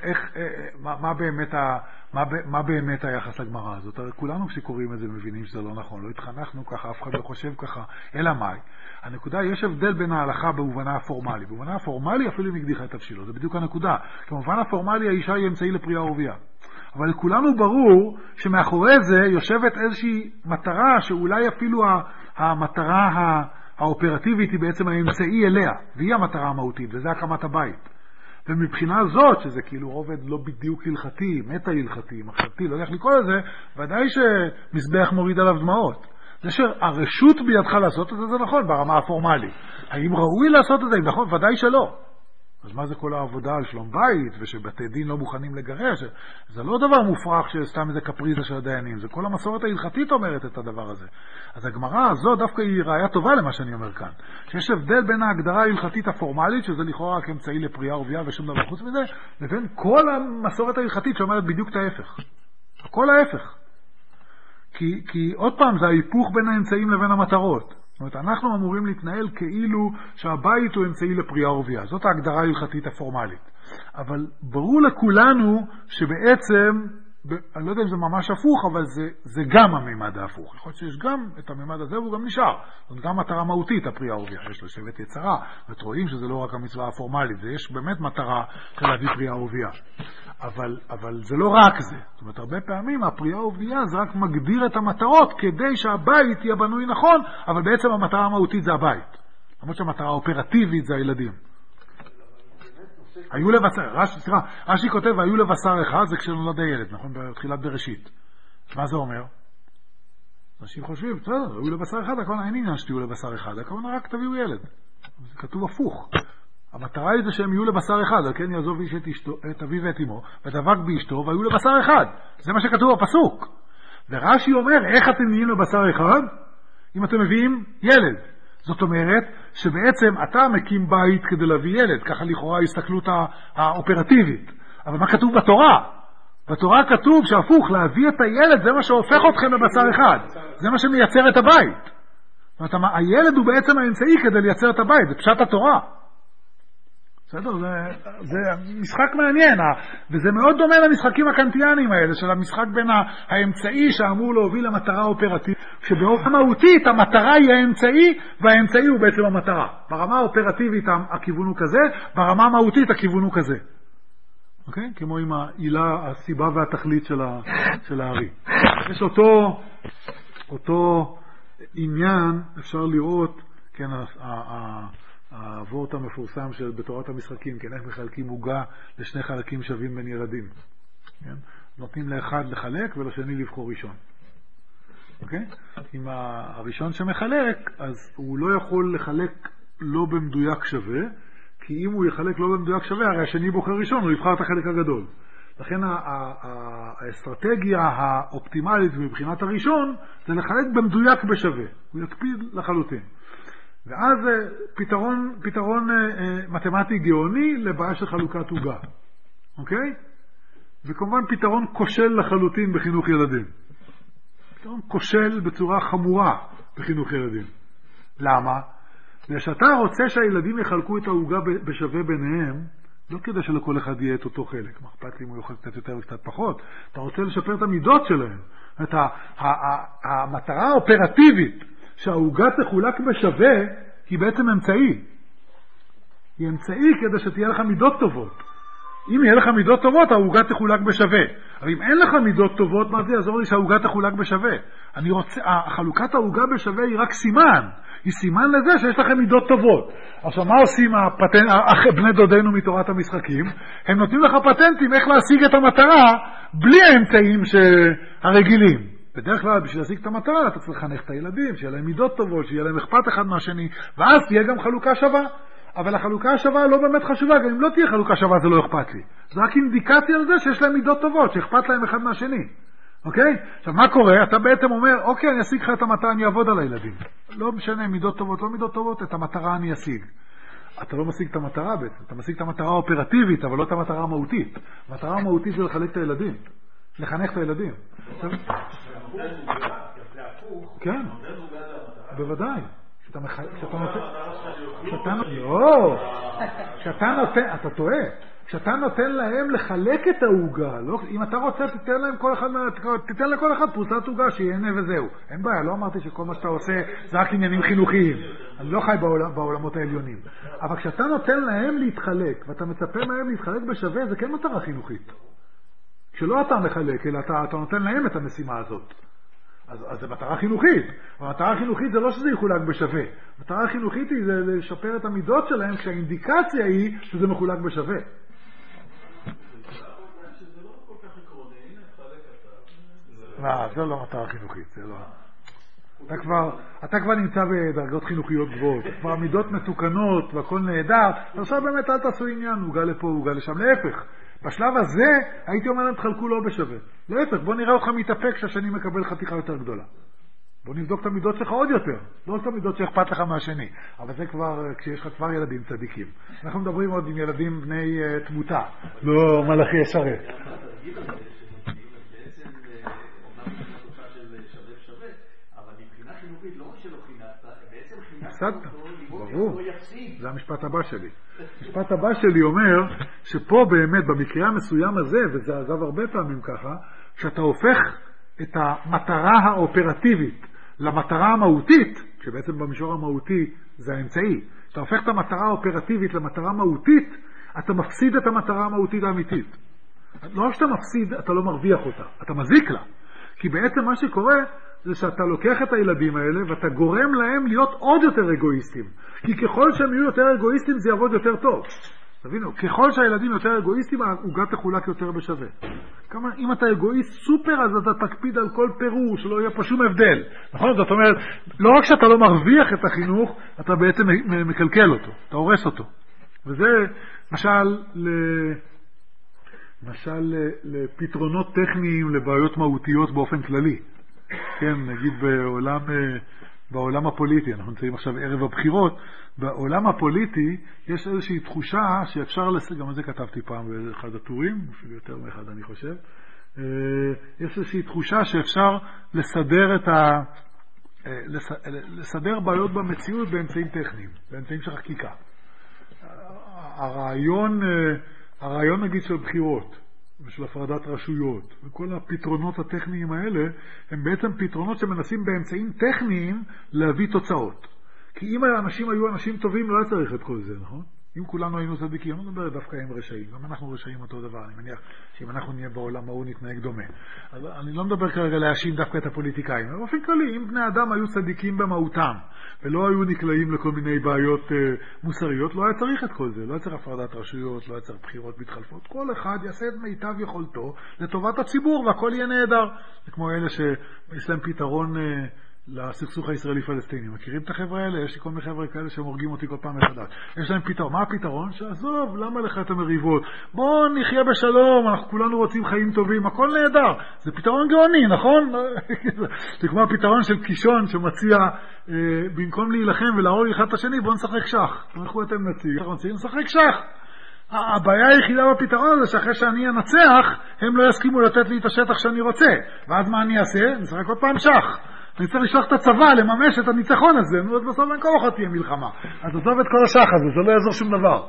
S1: מה באמת היחס לגמרא הזאת? הרי כולנו כשקוראים את זה מבינים שזה לא נכון. לא התחנכנו ככה, אף אחד לא חושב ככה. אלא מאי? הנקודה, יש הבדל בין ההלכה במובנה הפורמלי. במובנה הפורמלי אפילו אם הקדיחה את תבשילו. זה בדיוק הנקודה. במובן הפורמלי האישה היא אמצעי לפרייה ורבייה. אבל לכולנו ברור שמאחורי זה יושבת איזושהי מטרה שאולי אפילו המטרה האופרטיבית היא בעצם האמצעי אליה, והיא המטרה המהותית, וזה הקמת הבית. ומבחינה זאת, שזה כאילו רובד לא בדיוק הלכתי, מטה הלכתי, מחשבתי, לא יודע איך לקרוא לזה, ודאי שמזבח מוריד עליו דמעות. זה שהרשות בידך לעשות את זה, זה נכון, ברמה הפורמלית. האם ראוי לעשות את זה? נכון, ודאי שלא. אז מה זה כל העבודה על שלום בית, ושבתי דין לא מוכנים לגרש? זה לא דבר מופרך שסתם איזה קפריזה של הדיינים, זה כל המסורת ההלכתית אומרת את הדבר הזה. אז הגמרא הזו דווקא היא ראיה טובה למה שאני אומר כאן. שיש הבדל בין ההגדרה ההלכתית הפורמלית, שזה לכאורה רק אמצעי לפרייה ורבייה ושום דבר חוץ מזה, לבין כל המסורת ההלכתית שאומרת בדיוק את ההפך. הכל ההפך. כי עוד פעם זה ההיפוך בין האמצעים לבין המטרות. זאת אומרת, אנחנו אמורים להתנהל כאילו שהבית הוא אמצעי לפרייה ורבייה. זאת ההגדרה ההלכתית הפורמלית. אבל ברור לכולנו שבעצם אני לא יודע אם זה ממש הפוך, אבל זה גם הממד ההפוך. יכול להיות שיש גם את הממד הזה, והוא גם נשאר. זאת גם מטרה מהותית, הפרי הערביה. יש לו שבט יצרה, ורואים שזה לא רק המצווה הפורמלית, זה יש באמת מטרה של להביא פרי הערביה. אבל זה לא רק זה. זאת אומרת, הרבה פעמים הפרי הערביה זה רק מגדיר את המטרות, כדי שהבית יהיה בנוי נכון, אבל בעצם המטרה המהותית זה הבית. למרות שהמטרה האופרטיבית זה הילדים. היו לבשר, רש"י כותב, היו לבשר אחד, זה כשנולד הילד, נכון? בתחילת בראשית. מה זה אומר? אנשים חושבים, בסדר, היו לבשר אחד, הכוונה אין עניין שתהיו לבשר אחד, הכוונה רק תביאו ילד. זה כתוב הפוך. המטרה היא זה שהם יהיו לבשר אחד, על כן יעזוב איש את אביו ואת אמו, ודבק באשתו, והיו לבשר אחד. זה מה שכתוב בפסוק. ורש"י אומר, איך אתם נהיים לבשר אחד? אם אתם מביאים ילד. זאת אומרת שבעצם אתה מקים בית כדי להביא ילד, ככה לכאורה ההסתכלות האופרטיבית. אבל מה כתוב בתורה? בתורה כתוב שהפוך, להביא את הילד זה מה שהופך אתכם לבשר אחד. זה מה שמייצר את הבית. זאת אומרת, הילד הוא בעצם האמצעי כדי לייצר את הבית, זה פשט התורה. בסדר? זה משחק מעניין, וזה מאוד דומה למשחקים הקנטיאניים האלה, של המשחק בין האמצעי שאמור להוביל למטרה האופרטיבית, שבאופן מהותית המטרה היא האמצעי, והאמצעי הוא בעצם המטרה. ברמה האופרטיבית הכיוון הוא כזה, ברמה המהותית הכיוון הוא כזה. אוקיי? כמו עם העילה, הסיבה והתכלית של הארי. יש אותו עניין, אפשר לראות, כן, העבורת המפורסם של בתורת המשחקים, כן, איך מחלקים עוגה לשני חלקים שווים בין ילדים. כן? נותנים לאחד לחלק ולשני לבחור ראשון. אוקיי? אם הראשון שמחלק, אז הוא לא יכול לחלק לא במדויק שווה, כי אם הוא יחלק לא במדויק שווה, הרי השני בוחר ראשון, הוא יבחר את החלק הגדול. לכן האסטרטגיה האופטימלית מבחינת הראשון, זה לחלק במדויק בשווה. הוא יקפיד לחלוטין. ואז פתרון מתמטי גאוני לבעיה של חלוקת עוגה. אוקיי? וכמובן פתרון כושל לחלוטין בחינוך ילדים. פתרון כושל בצורה חמורה בחינוך ילדים. למה? כשאתה רוצה שהילדים יחלקו את העוגה בשווה ביניהם, לא כדי שלכל אחד יהיה את אותו חלק. מה אכפת לי אם הוא יוכל קצת יותר וקצת פחות? אתה רוצה לשפר את המידות שלהם. המטרה האופרטיבית שהעוגה תחולק בשווה היא בעצם אמצעי. היא אמצעי כדי שתהיה לך מידות טובות. אם יהיה לך מידות טובות, העוגה תחולק בשווה. אבל אם אין לך מידות טובות, מה זה יעזור לי שהעוגה תחולק בשווה? חלוקת העוגה בשווה היא רק סימן. היא סימן לזה שיש לכם מידות טובות. עכשיו, מה עושים בני דודינו מתורת המשחקים? הם נותנים לך פטנטים איך להשיג את המטרה בלי האמצעים הרגילים. בדרך כלל, בשביל להשיג את המטרה, אתה צריך לחנך את הילדים, שיהיה להם מידות טובות, שיהיה להם אכפת אחד מהשני, ואז תהיה גם חלוקה שווה. אבל החלוקה השווה לא באמת חשובה, גם אם לא תהיה חלוקה שווה זה לא אכפת לי. זה רק אינדיקציה על זה שיש להם מידות טובות, שאכפת להם אחד מהשני. אוקיי? עכשיו מה קורה? אתה בעצם אומר, אוקיי, אני אשיג לך את המטרה, אני אעבוד על הילדים. לא משנה, מידות טובות, לא מידות טובות, את המטרה אני אשיג. אתה לא משיג את המטרה בעצם, אתה משיג את המטרה האופרטיבית, אבל לא את המטרה המהותית. המטרה המהותית זה לחלק את הילדים, לחנך את הילדים. כן, בוודאי. אתה טועה. כשאתה נותן להם לחלק את העוגה, אם אתה רוצה תיתן לכל אחד פרוסת עוגה שיהנה וזהו. אין בעיה, לא אמרתי שכל מה שאתה עושה זה רק עניינים חינוכיים. אני לא חי בעולמות העליונים. אבל כשאתה נותן להם להתחלק, ואתה מצפה מהם להתחלק בשווה, זה כן מטרה חינוכית. כשלא אתה מחלק, אלא אתה נותן להם את המשימה הזאת. אז זה מטרה חינוכית. המטרה החינוכית זה לא שזה יחולק בשווה. המטרה החינוכית היא זה לשפר את המידות שלהם, כשהאינדיקציה היא שזה מחולק בשווה. זה לא מטרה חינוכית, זה לא. אתה כבר נמצא בדרגות חינוכיות גבוהות, כבר מידות מתוקנות והכל נהדר, עכשיו באמת אל תעשו עניין, הוגה לפה, הוגה לשם, להפך. בשלב הזה הייתי אומר להם תחלקו לא בשווה. להפך, בוא נראה אותך מתאפק כשהשני מקבל חתיכה יותר גדולה. בוא נבדוק את המידות שלך עוד יותר, לא את המידות שאכפת לך מהשני. אבל זה כבר, כשיש לך כבר ילדים צדיקים. אנחנו מדברים עוד עם ילדים בני תמותה, לא מלאכי ישרת. ברור, זה המשפט הבא שלי. המשפט הבא שלי אומר שפה באמת במקרה המסוים הזה, וזה אגב הרבה פעמים ככה, כשאתה הופך את המטרה האופרטיבית למטרה המהותית, שבעצם במישור המהותי זה האמצעי, אתה הופך את המטרה האופרטיבית למטרה מהותית, אתה מפסיד את המטרה המהותית האמיתית. לא שאתה מפסיד, אתה לא מרוויח אותה, אתה מזיק לה. כי בעצם מה שקורה זה שאתה לוקח את הילדים האלה ואתה גורם להם להיות עוד יותר אגואיסטים. כי ככל שהם יהיו יותר אגואיסטים זה יעבוד יותר טוב. תבינו, ככל שהילדים יותר אגואיסטים, העוגה תחולק יותר בשווה. כמה, אם אתה אגואיסט סופר, אז אתה תקפיד על כל פירוש, שלא יהיה פה שום הבדל. נכון? זאת אומרת, לא רק שאתה לא מרוויח את החינוך, אתה בעצם מקלקל אותו, אתה הורס אותו. וזה, משל לפתרונות טכניים לבעיות מהותיות באופן כללי. כן, נגיד בעולם הפוליטי, אנחנו נמצאים עכשיו ערב הבחירות, בעולם הפוליטי יש איזושהי תחושה שאפשר, גם על זה כתבתי פעם באחד הטורים, אפילו יותר מאחד אני חושב, יש איזושהי תחושה שאפשר לסדר בעיות במציאות באמצעים טכניים, באמצעים של חקיקה. הרעיון נגיד של בחירות ושל הפרדת רשויות וכל הפתרונות הטכניים האלה הם בעצם פתרונות שמנסים באמצעים טכניים להביא תוצאות. כי אם האנשים היו אנשים טובים לא היה צריך את כל זה, נכון? אם כולנו היינו צדיקים, לא מדבר דווקא עם רשעים, גם אנחנו רשעים אותו דבר, אני מניח שאם אנחנו נהיה בעולם ההוא נתנהג דומה. אז אני לא מדבר כרגע להאשים דווקא את הפוליטיקאים, אבל באופן כללי, אם בני אדם היו צדיקים במהותם, ולא היו נקלעים לכל מיני בעיות מוסריות, לא היה צריך את כל זה, לא היה צריך הפרדת רשויות, לא היה צריך בחירות מתחלפות, כל אחד יעשה את מיטב יכולתו לטובת הציבור, והכל יהיה נהדר. זה כמו אלה שיש להם פתרון לסכסוך הישראלי-פלסטיני. מכירים את החבר'ה האלה? יש לי כל מיני חבר'ה כאלה שמורגים אותי כל פעם מחדש. יש להם פתרון. מה הפתרון? שעזוב, למה לך את המריבות? בוא נחיה בשלום, אנחנו כולנו רוצים חיים טובים, הכל נהדר. זה פתרון גאוני, נכון? זה כמו הפתרון של קישון שמציע, במקום להילחם ולהרוג אחד את השני, בוא נשחק שח. תמכו אתם נשחק שח. הבעיה היחידה בפתרון הזה שאחרי שאני אנצח, הם לא יסכימו לתת לי את השטח שאני רוצה. ואז מה אני אעשה? נשחק עוד פעם שח. אני צריך לשלוח את הצבא לממש את הניצחון הזה, נו, אז בסוף אין כל אחד תהיה מלחמה. אז עזוב את כל השח הזה, זה לא יעזור שום דבר.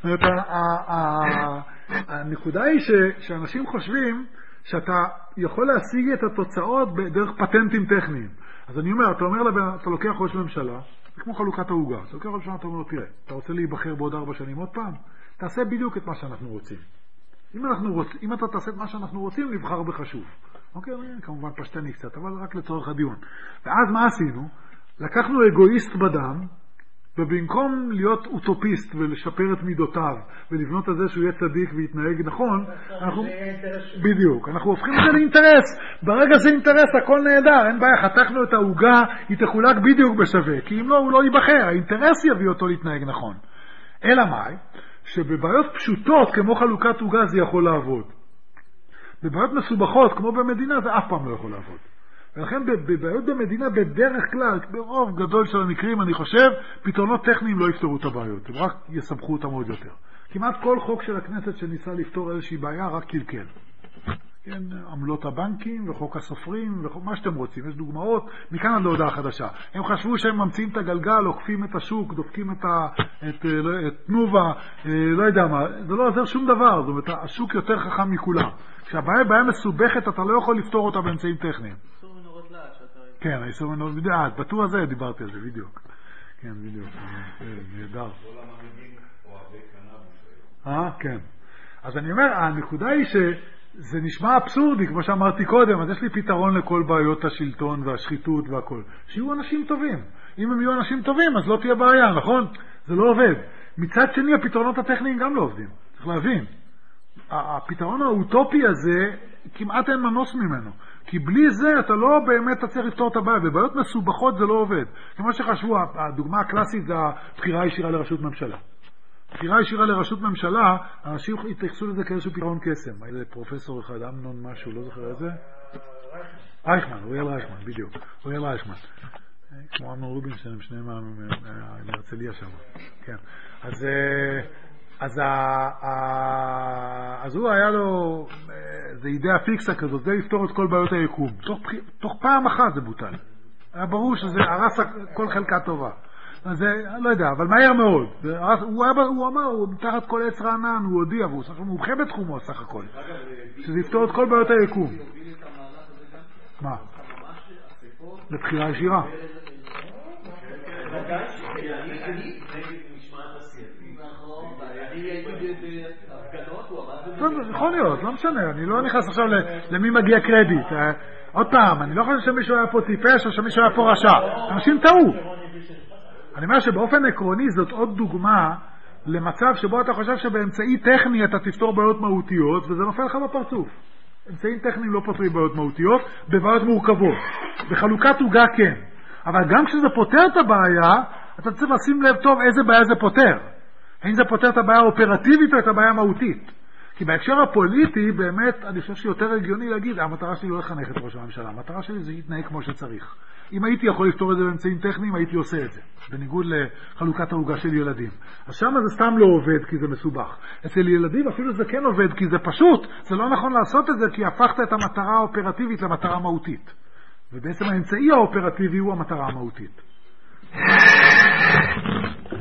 S1: הנקודה היא שאנשים חושבים שאתה יכול להשיג את התוצאות דרך פטנטים טכניים. אז אני אומר, אתה לוקח ראש ממשלה, זה כמו חלוקת העוגה. אתה לוקח ראש ממשלה, אתה אומר לו, תראה, אתה רוצה להיבחר בעוד 4 שנים עוד פעם? תעשה בדיוק את מה שאנחנו רוצים. אם אתה תעשה את מה שאנחנו רוצים, נבחר בך שוב. אוקיי, כמובן פשטני קצת, אבל רק לצורך הדיון. ואז מה עשינו? לקחנו אגואיסט בדם, ובמקום להיות אוטופיסט ולשפר את מידותיו, ולבנות את זה שהוא יהיה צדיק ויתנהג נכון, בדיוק, אנחנו הופכים את זה לאינטרס. ברגע זה אינטרס, הכל נהדר, אין בעיה, חתכנו את העוגה, היא תחולק בדיוק בשווה, כי אם לא, הוא לא ייבחר, האינטרס יביא אותו להתנהג נכון. אלא מה? שבבעיות פשוטות, כמו חלוקת עוגה, זה יכול לעבוד. בבעיות מסובכות, כמו במדינה, זה אף פעם לא יכול לעבוד. ולכן בבעיות במדינה, בדרך כלל, ברוב גדול של המקרים, אני חושב, פתרונות טכניים לא יפתרו את הבעיות, הם רק יסבכו אותם עוד יותר. כמעט כל חוק של הכנסת שניסה לפתור איזושהי בעיה, רק קלקל. כן, עמלות הבנקים וחוק הסופרים ומה שאתם רוצים, יש דוגמאות מכאן עד להודעה חדשה. הם חשבו שהם ממציאים את הגלגל, עוקפים את השוק, דופקים את תנובה, לא יודע מה, זה לא עוזר שום דבר, זאת אומרת, השוק יותר חכם מכולם. כשהבעיה בעיה מסובכת, אתה לא יכול לפתור אותה באמצעים טכניים.
S5: איסור מנורות לעד שאתה...
S1: כן, האיסור מנורות לעד, בטוח הזה דיברתי על זה, בדיוק. כן, בדיוק, נהדר. כן. אז אני אומר, הנקודה היא זה נשמע אבסורדי, כמו שאמרתי קודם, אז יש לי פתרון לכל בעיות השלטון והשחיתות והכל. שיהיו אנשים טובים. אם הם יהיו אנשים טובים, אז לא תהיה בעיה, נכון? זה לא עובד. מצד שני, הפתרונות הטכניים גם לא עובדים. צריך להבין. הפתרון האוטופי הזה, כמעט אין מנוס ממנו. כי בלי זה אתה לא באמת תצליח לפתור את הבעיה. בבעיות מסובכות זה לא עובד. כמו שחשבו, הדוגמה הקלאסית זה הבחירה הישירה לראשות ממשלה. בחירה ישירה לראשות ממשלה, אנשים התייחסו לזה כאיזשהו פתרון קסם. איזה פרופסור אחד, אמנון משהו, לא זוכר את זה? רייכמן, אוריאל רייכמן, בדיוק. אוריאל רייכמן. כמו אמנון רובינשטיין, הם שניהם מהרצליה שם. כן. אז הוא היה לו איזו אידאה פיקסה כזאת, זה לפתור את כל בעיות היקום. תוך פעם אחת זה בוטל. היה ברור שזה הרס כל חלקה טובה. אז לא יודע, אבל מהר מאוד. הוא אמר, הוא מתחת כל עץ רענן, הוא הודיע, והוא מומחה בתחומו סך הכל. שזה יפתור את כל בעיות היקום. מה? לבחירה ישירה. יכול להיות, לא משנה, אני לא נכנס עכשיו למי מגיע קרדיט. עוד פעם, אני לא חושב שמישהו היה פה טיפש או שמישהו היה פה רשע. אנשים טעו. אני אומר שבאופן עקרוני זאת עוד דוגמה למצב שבו אתה חושב שבאמצעי טכני אתה תפתור בעיות מהותיות, וזה נופל לך בפרצוף. אמצעים טכניים לא פותרים בעיות מהותיות, בבעיות מורכבות. בחלוקת עוגה כן. אבל גם כשזה פותר את הבעיה, אתה צריך לשים לב טוב איזה בעיה זה פותר. האם זה פותר את הבעיה האופרטיבית או את הבעיה המהותית. כי בהקשר הפוליטי, באמת, אני חושב שיותר הגיוני להגיד, המטרה שלי לא לחנך את ראש הממשלה, המטרה שלי זה להתנהג כמו שצריך. אם הייתי יכול לפתור את זה באמצעים טכניים, הייתי עושה את זה, בניגוד לחלוקת העוגה של ילדים. אז שם זה סתם לא עובד כי זה מסובך. אצל ילדים אפילו זה כן עובד כי זה פשוט, זה לא נכון לעשות את זה כי הפכת את המטרה האופרטיבית למטרה מהותית. ובעצם האמצעי האופרטיבי הוא המטרה המהותית.